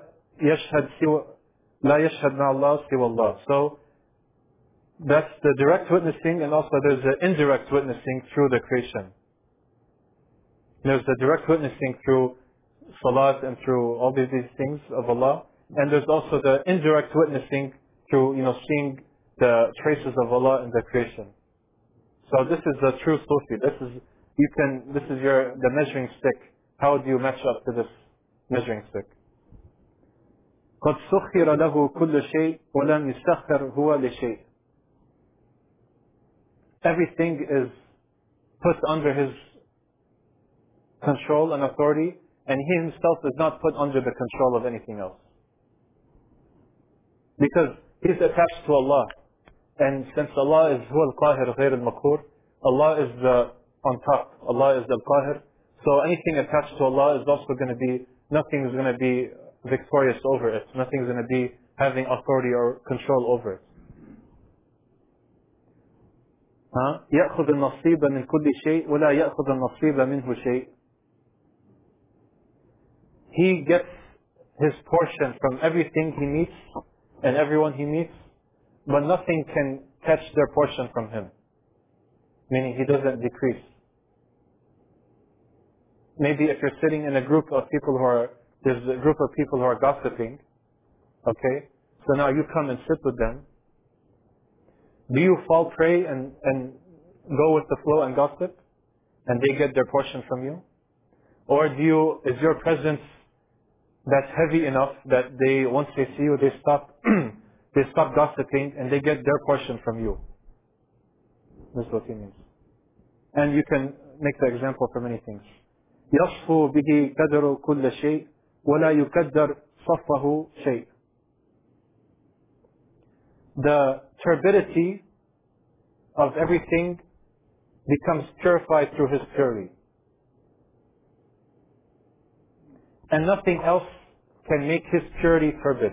يشهد مع الله سوى الله. So that's the direct witnessing, and also there's the indirect witnessing through the creation. There's the direct witnessing through salat and through all these things of Allah, and there's also the indirect witnessing through seeing the traces of Allah in the creation. So this is the true Sufi. This is the measuring stick. How do you match up to this measuring stick? قد سخر له كل شيء ولم يسخر هو لشيء. Everything is put under his control and authority, and he himself is not put under the control of anything else. Because he's attached to Allah. And since Allah is huwa al-qahir ghayr al-maqhur, Allah is on top. Allah is al-qahir. So anything attached to Allah is also going to be, nothing is going to be victorious over it. Nothing is going to be having authority or control over it. يأخذ النصيب من كل شيء ولا يأخذ النصيب منه شيء. He gets his portion from everything he meets and everyone he meets, but nothing can catch their portion from him. Meaning he doesn't decrease. Maybe if you're sitting in a group of people there's a group of people who are gossiping, okay? So now you come and sit with them. Do you fall prey and go with the flow and gossip, and they get their portion from you? Or is your presence that's heavy enough that once they see you, they stop gossiping and they get their portion from you? This is what he means. And you can make the example for many things. يصفو به قدر كل شيء ولا يقدر صفه شيء. The turbidity of everything becomes purified through his purity. And nothing else can make his purity turbid.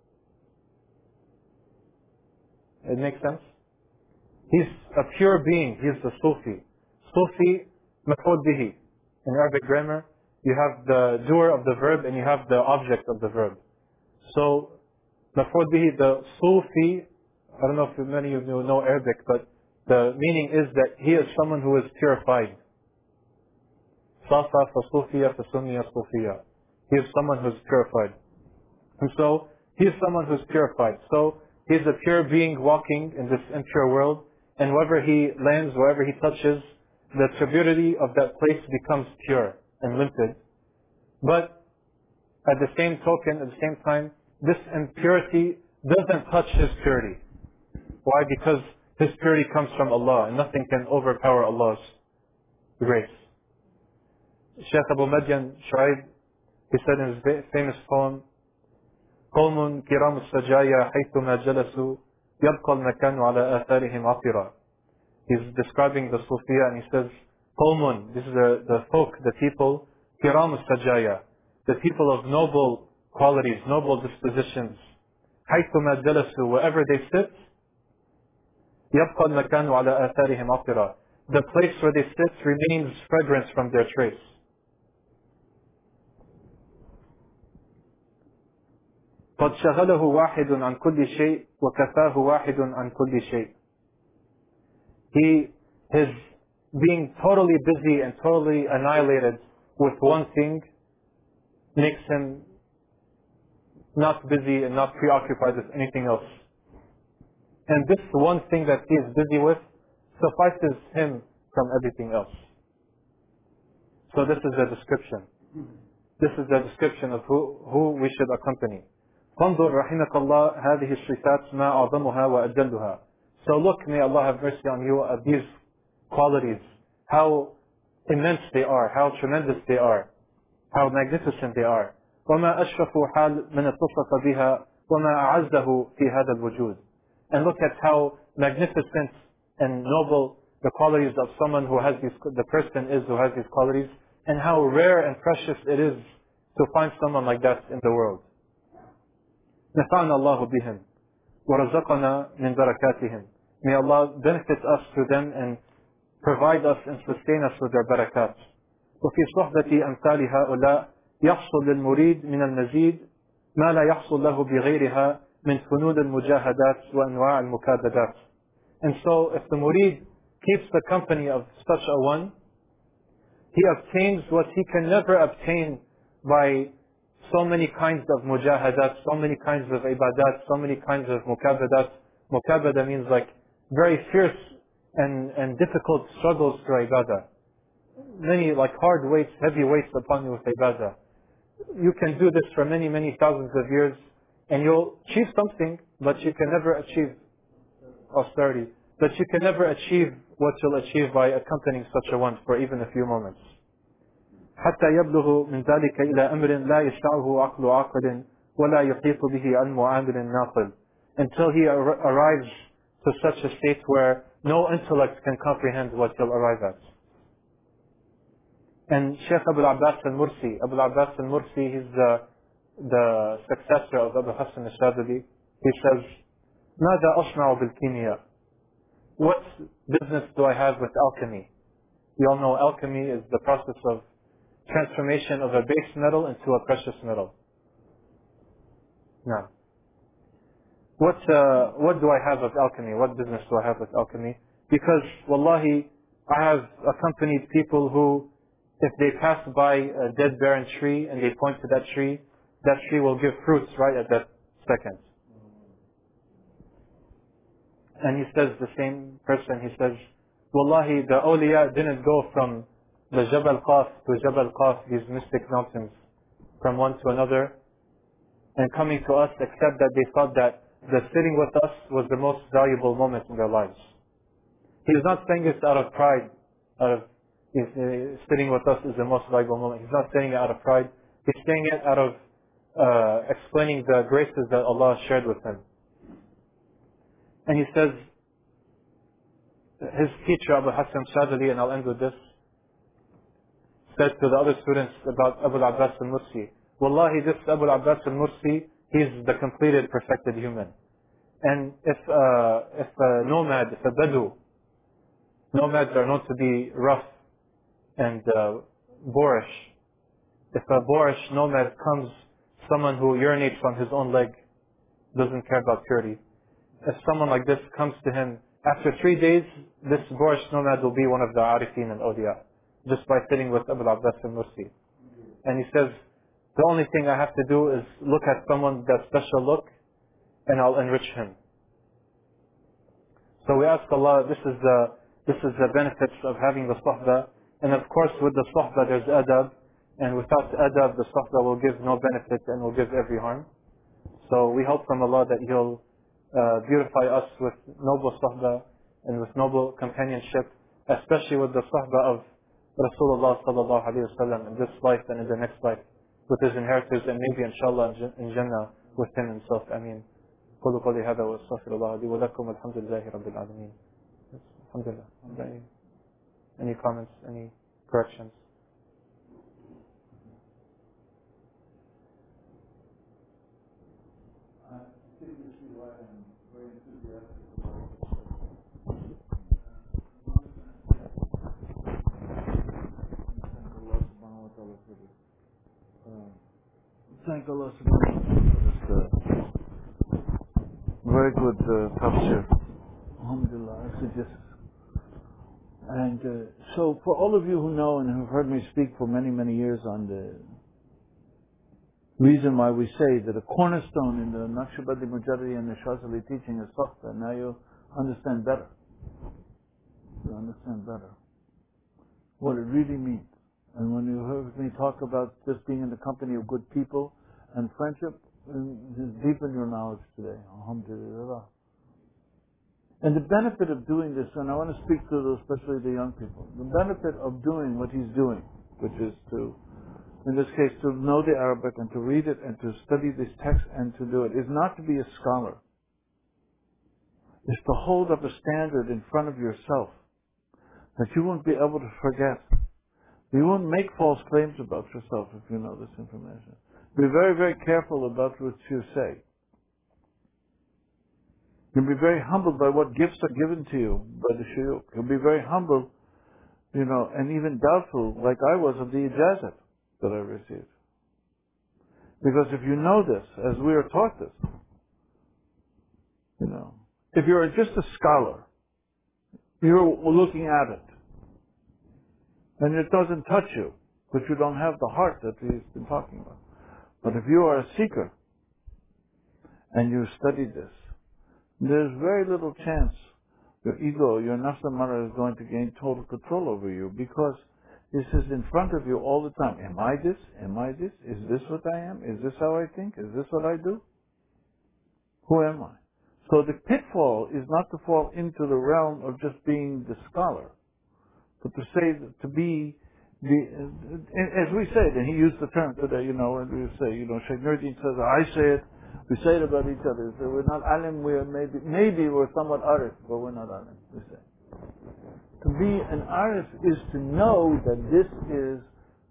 It makes sense? He's a pure being. He's the Sufi. Sufi, maf'ul bihi. In Arabic grammar, you have the doer of the verb and you have the object of the verb. So, maf'ul bihi, the Sufi, I don't know if many of you know Arabic, but the meaning is that he is someone who is purified. Safa fa Sufiya fa Sunniya Sufiya. He is someone who is purified. And so, he is someone who is purified. So, he is a pure being walking in this impure world, and wherever he lands, wherever he touches, the turbidity of that place becomes pure and limpid. But at the same token, at the same time, this impurity doesn't touch his purity. Why? Because his purity comes from Allah, and nothing can overpower Allah's grace. Shaykh Abu Madyan Shu'aib, he said in his famous poem, قوم كرام السجايا حيثما جلسوا يبقى المكان على آثارهم عطرا. He's describing the Sufiya and he says, قوم, this is the folk, the people, كرام السجايا, the people of noble qualities, noble dispositions. حيثما جلسوا, wherever they sit, يبقى المكان على آثارهم عطرا. The place where they sit remains fragrance from their trace. قد شغله واحد عن كل شيء وكفاه واحد عن كل شيء. His being totally busy and totally annihilated with one thing makes him not busy and not preoccupied with anything else. And this one thing that he is busy with suffices him from everything else. So this is the description. This is the description of who we should accompany. فانظر رحمك الله هذه الصفات ما أعظمها وأجلها. So look, may Allah have mercy on you, at these qualities, how immense they are, how tremendous they are, how magnificent they are. وما أشرف حال من اتصف بها وما أعزه في هذا الوجود. And look at how magnificent and noble the qualities of someone who has these, the person is who has these qualities, and how rare and precious it is to find someone like that in the world. نفعنا الله بهم ورزقنا من بركاتهم. May Allah benefit us through them and provide us and sustain us with their barakat. وفي صحبة أمثال هؤلاء يحصل للمريد من المزيد ما لا يحصل له بغيرها من فنون المجاهدات وأنواع المكابدات. And so if the murid keeps the company of such a one, he obtains what he can never obtain by so many kinds of mujahadat, so many kinds of ibadat, so many kinds of mukabadat. Mukabada means like very fierce and difficult struggles for ibadah. Many like hard weights, heavy weights upon you with ibadah. You can do this for many, many thousands of years and you'll achieve something, but you can never achieve austerity. But you can never achieve what you'll achieve by accompanying such a one for even a few moments. حتى يبلغ من ذلك إلى أمر لا يشعه عقل عاقل ولا يحيط به علم عامل ناقل. Until he arrives to such a state where no intellect can comprehend what he'll arrive at. And Sheikh Abu al-Abbas al-Mursi, Abu al-Abbas al-Mursi, he's the successor of Abu Hassan al-Shadili. He says, ماذا أصنع بالكيمياء? What business do I have with alchemy? You all know alchemy is the process of transformation of a base metal into a precious metal. Now, what do I have with alchemy? What business do I have with alchemy? Because, wallahi, I have accompanied people who, if they pass by a dead barren tree and they point to that tree will give fruits right at that second. And he says, the same person, he says, wallahi, the awliya didn't go from the Jabal Qaf to Jabal Qaf, these mystic mountains, from one to another, and coming to us, except that they thought that the sitting with us was the most valuable moment in their lives. He's not saying this out of pride, sitting with us is the most valuable moment. He's not saying it out of pride. He's saying it out of explaining the graces that Allah shared with him. And he says, his teacher Abu Hassan Shadili, and I'll end with this, said to the other students about Abu al-Abbas al-Mursi, wallahi, this Abu al-Abbas al-Mursi, he's the completed, perfected human. And if a nomad, if a Badu, nomads are known to be rough and boorish. If a boorish nomad comes, someone who urinates on his own leg, doesn't care about purity. If someone like this comes to him, after 3 days, this boorish nomad will be one of the Arifin and Awliya, just by sitting with Abu al-Abbas al-Mursi. And he says, the only thing I have to do is look at someone with that special look, and I'll enrich him. So we ask Allah, this is the benefits of having the suhbah. And of course with the suhbah there's adab, and without adab the suhbah will give no benefit and will give every harm. So we hope from Allah that He'll beautify us with noble suhbah and with noble companionship, especially with the suhbah of Rasulullah sallallahu alayhi wa sallam in this life and in the next life, with his inheritors, and maybe inshallah in Jannah with him himself. Ameen. قولوا قولي هذا واستغفر الله لي ولكم الحمد لله رب العالمين. Alhamdulillah. Any comments? Any corrections? I think you see why I'm very enthusiastic about thank Allah subhanahu wa ta'ala for this very good tafsir. Alhamdulillah, I suggest. And so for all of you who know and have heard me speak for many, many years on the reason why we say that a cornerstone in the Naqshbandi Mujarradi and the Shazali teaching is suhbah, now you understand better. You understand better what it really means. And when you heard me talk about just being in the company of good people and friendship, just deepen your knowledge today. Alhamdulillah. And the benefit of doing this, and I want to speak to especially the young people, the benefit of doing what he's doing, which is to in this case, to know the Arabic and to read it and to study this text and to do it, is not to be a scholar. It's to hold up a standard in front of yourself that you won't be able to forget. You won't make false claims about yourself if you know this information. Be very, very careful about what you say. You'll be very humbled by what gifts are given to you by the shuyukh. You'll be very humble, and even doubtful, like I was, of the ijazat that I received. Because if you know this, as we are taught this, if you're just a scholar, you're looking at it, and it doesn't touch you, because you don't have the heart that he's been talking about. But if you are a seeker, and you studied this, there's very little chance your ego, your nafs amara, is going to gain total control over you, because this is in front of you all the time. Am I this? Am I this? Is this what I am? Is this how I think? Is this what I do? Who am I? So the pitfall is not to fall into the realm of just being the scholar, but to say, to be as we say it, and he used the term today, and we say, Sheikh Nuruddin says, I say it, we say it about each other. So we're not alim, we are maybe we're somewhat arif, but we're not alim, we say. To be an arif is to know that this is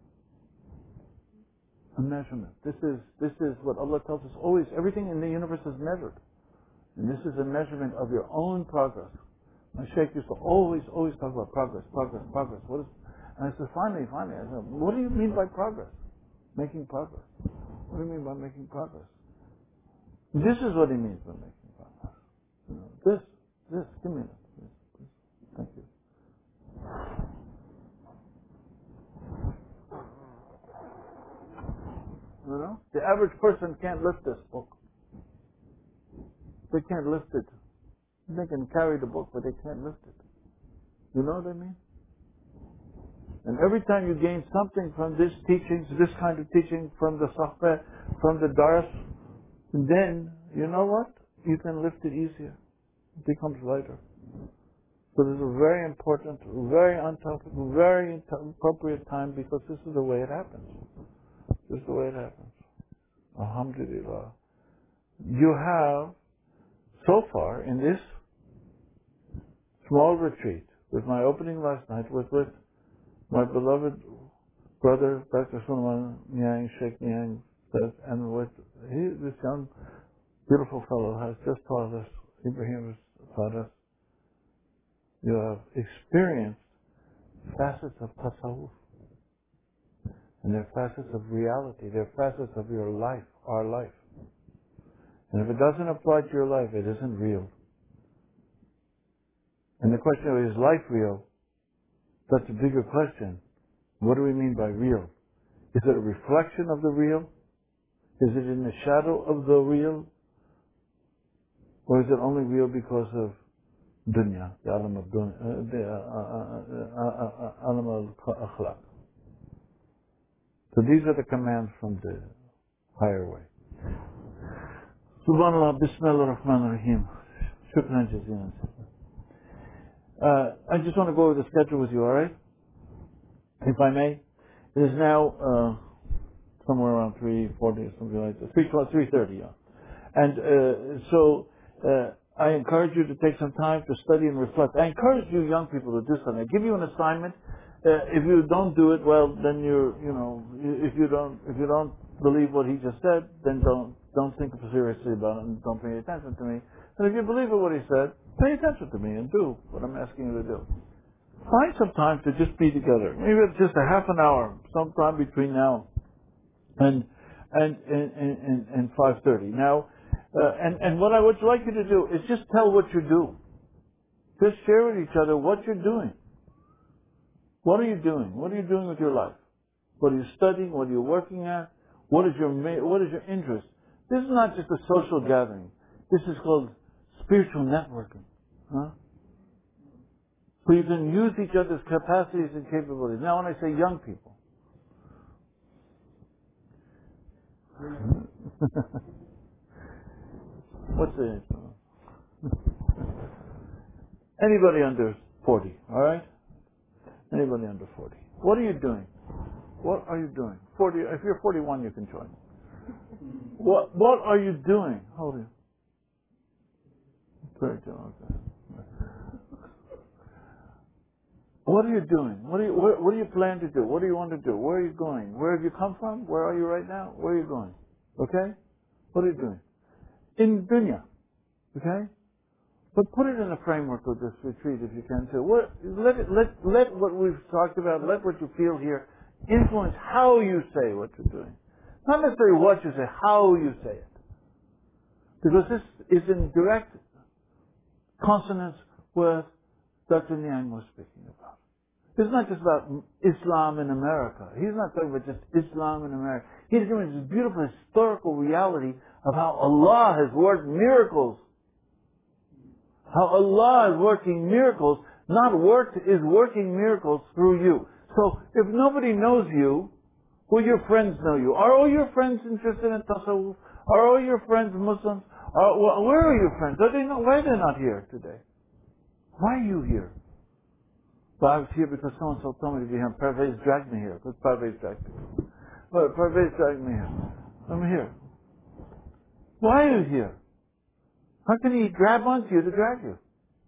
a measurement. This is what Allah tells us always. Everything in the universe is measured. And this is a measurement of your own progress. My Sheikh used to always talk about progress. And I said, finally, I said, what do you mean by progress? Making progress. What do you mean by making progress? This is what he means by making progress. This, give me that, please. Thank you. The average person can't lift this book. They can't lift it. They can carry the book, but they can't lift it. You know what I mean? And every time you gain something from this teaching, this kind of teaching, from the sahbah, from the dars, then, you know what? You can lift it easier. It becomes lighter. So this is a very important, very on topic, very appropriate time, because this is the way it happens. This is the way it happens. Alhamdulillah. You have, so far, in this small retreat, with my opening last night, with my beloved brother, Dr. Sulaiman Niang, Sheikh Niang, says, and with this young, beautiful fellow has just taught us, Ibrahim has taught us, you have experienced facets of tasawwuf. And they're facets of reality. They're facets of your life, our life. And if it doesn't apply to your life, it isn't real. And the question is life real? That's a bigger question. What do we mean by real? Is it a reflection of the real? Is it in the shadow of the real? Or is it only real because of dunya, the alam of dunya, the alam al-akhlaq? So these are the commands from the higher way. Subhanallah, Bismillah ar-Rahman ar-Rahim. Shukran jazeelan. I just want to go over the schedule with you, alright? If I may. It is now somewhere around 3:40 or something like that. 3:30, yeah. And so I encourage you to take some time to study and reflect. I encourage you young people to do something. I give you an assignment. If you don't do it, well, then if you don't believe what he just said, then don't think seriously about it and don't pay attention to me. And if you believe in what he said, pay attention to me and do what I'm asking you to do. Find some time to just be together. Maybe it's just a half an hour, sometime between now and 5:30. Now, and what I would like you to do is just tell what you do. Just share with each other what you're doing. What are you doing? What are you doing with your life? What are you studying? What are you working at? What is your interest? This is not just a social gathering. This is called spiritual networking. Huh? So you can use each other's capacities and capabilities. Now, when I say young people, what's the age? Anybody under 40, all right? Anybody under 40. What are you doing? What are you doing? 40. If you're 41, you can join. What are you doing? Hold on. Okay. What are you doing? What do you plan to do? What do you want to do? Where are you going? Where have you come from? Where are you right now? Where are you going? Okay? What are you doing? In dunya. Okay? But put it in a framework of this retreat if you can too. Let what we've talked about, let what you feel here influence how you say what you're doing. Not necessarily what you say, how you say it. Because this is in direct consonance with Dr. Niang was speaking about. It's not just about Islam in America. He's not talking about just Islam in America. He's giving this beautiful historical reality of how Allah has worked miracles. How Allah is working miracles, is working miracles through you. So if nobody knows you, will your friends know you? Are all your friends interested in tasawwuf? Are all your friends Muslims? Where are your friends? Why are they not here today? Why are you here? Well, I was here because so-and-so told me to be here. Parvez dragged me here. Because Parvez dragged me. Well, Parvez dragged me here. I'm here. Why are you here? How can he grab onto you to drag you?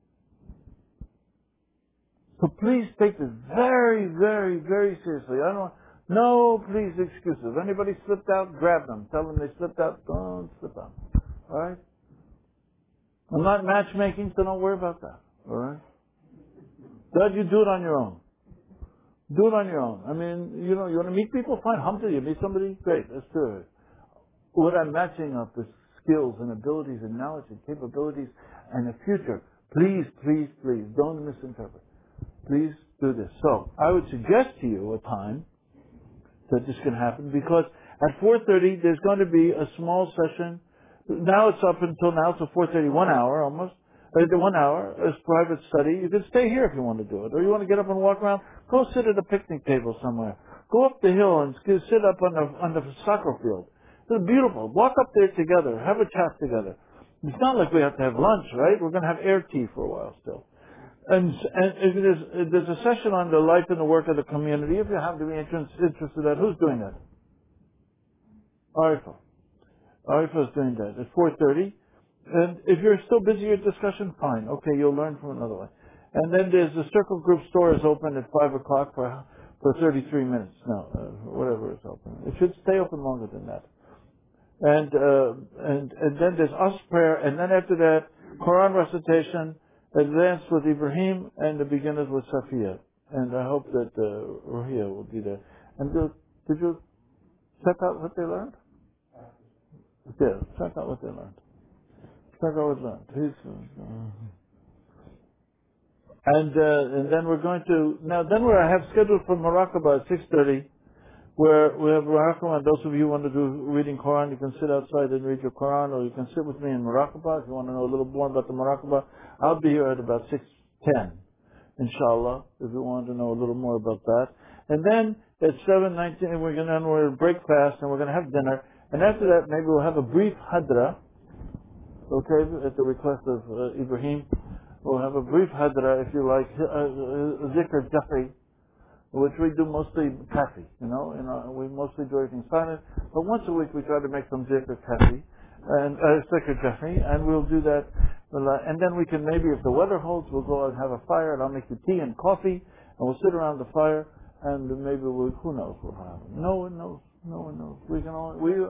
So please take this very, very, very seriously. No, please, excuses. If anybody slipped out, grab them. Tell them they slipped out. Don't slip out. All right? I'm not matchmaking, so don't worry about that. All right? Glad you do it on your own. Do it on your own. I mean, you want to meet people? Fine. Humpty, you meet somebody? Great. Let's do it. What I'm matching up is skills and abilities and knowledge and capabilities and the future. Please, please, please, don't misinterpret. Please do this. So, I would suggest to you a time that this can happen because at 4:30 there's going to be a small session. Now it's up until now, so 4:30, 1 hour almost. 1 hour is private study. You can stay here if you want to do it. Or you want to get up and walk around, go sit at a picnic table somewhere. Go up the hill and sit up on the soccer field. It's beautiful. Walk up there together. Have a chat together. It's not like we have to have lunch, right? We're going to have air tea for a while still. And if there's a session on the life and the work of the community. If you have to be interested in that, who's doing that? Arifa. Arifa is doing that at 4:30. And if you're still busy with discussion, fine. Okay, you'll learn from another way. And then there's the Circle Group store is open at 5 o'clock for 33 minutes. No, whatever is open. It should stay open longer than that. And then there's us prayer, and then after that, Quran recitation, advanced with Ibrahim, and the beginners with Safiya. And I hope that Ruhiya will be there. And did you check out what they learned? Yeah, check out what they learned. Check out what they learned. And then we're going to, then I have scheduled for Muraqabah at 6:30, where we have Muraqabah. Those of you who want to do reading Quran, you can sit outside and read your Quran, or you can sit with me in Muraqabah if you want to know a little more about the Muraqabah. I'll be here at about 6:10, inshallah, if you want to know a little more about that. And then at 7:19, we're going to break fast and we're going to have dinner. And after that, maybe we'll have a brief hadra, okay, at the request of Ibrahim. We'll have a brief hadra, if you like, zikr jafri, which we do mostly kafi, we mostly do everything silent, but once a week we try to make some zikr kafi, and zikr jafri, and we'll do that, and then we can maybe, if the weather holds, we'll go and have a fire, and I'll make you tea and coffee, and we'll sit around the fire, and maybe who knows what will happen. No one knows. No one knows. We can only,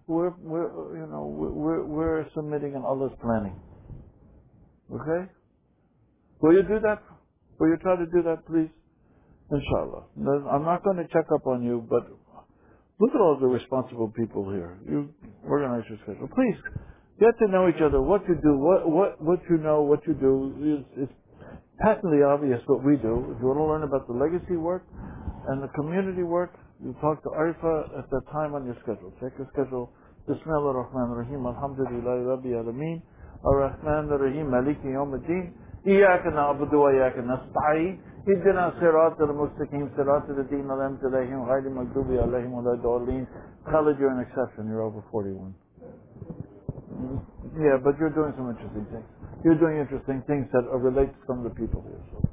we're submitting in Allah's planning. Okay? Will you do that? Will you try to do that, please? Inshallah. I'm not going to check up on you, but look at all the responsible people here. You organize your schedule. Please, get to know each other, what you do, what you know, what you do. It's patently obvious what we do. If you want to learn about the legacy work and the community work, you talk to Arifa at that time on your schedule. Check your schedule. Bismillah ar-Rahman ar-Rahim. Alhamdulillahi Rabbil Alameen. Ar-Rahman ar-Rahim. Maliki Yawm ad-Din. إياك نعبد وإياك نستعين اهدنا الصراط المستقيم صراط الذين أنعمت عليهم غير المغضوب عليهم ولا الضالين. Khalid, you're an exception. You're over 41. Yeah, but you're doing some interesting things. You're doing interesting things that relate to some of the people here. So.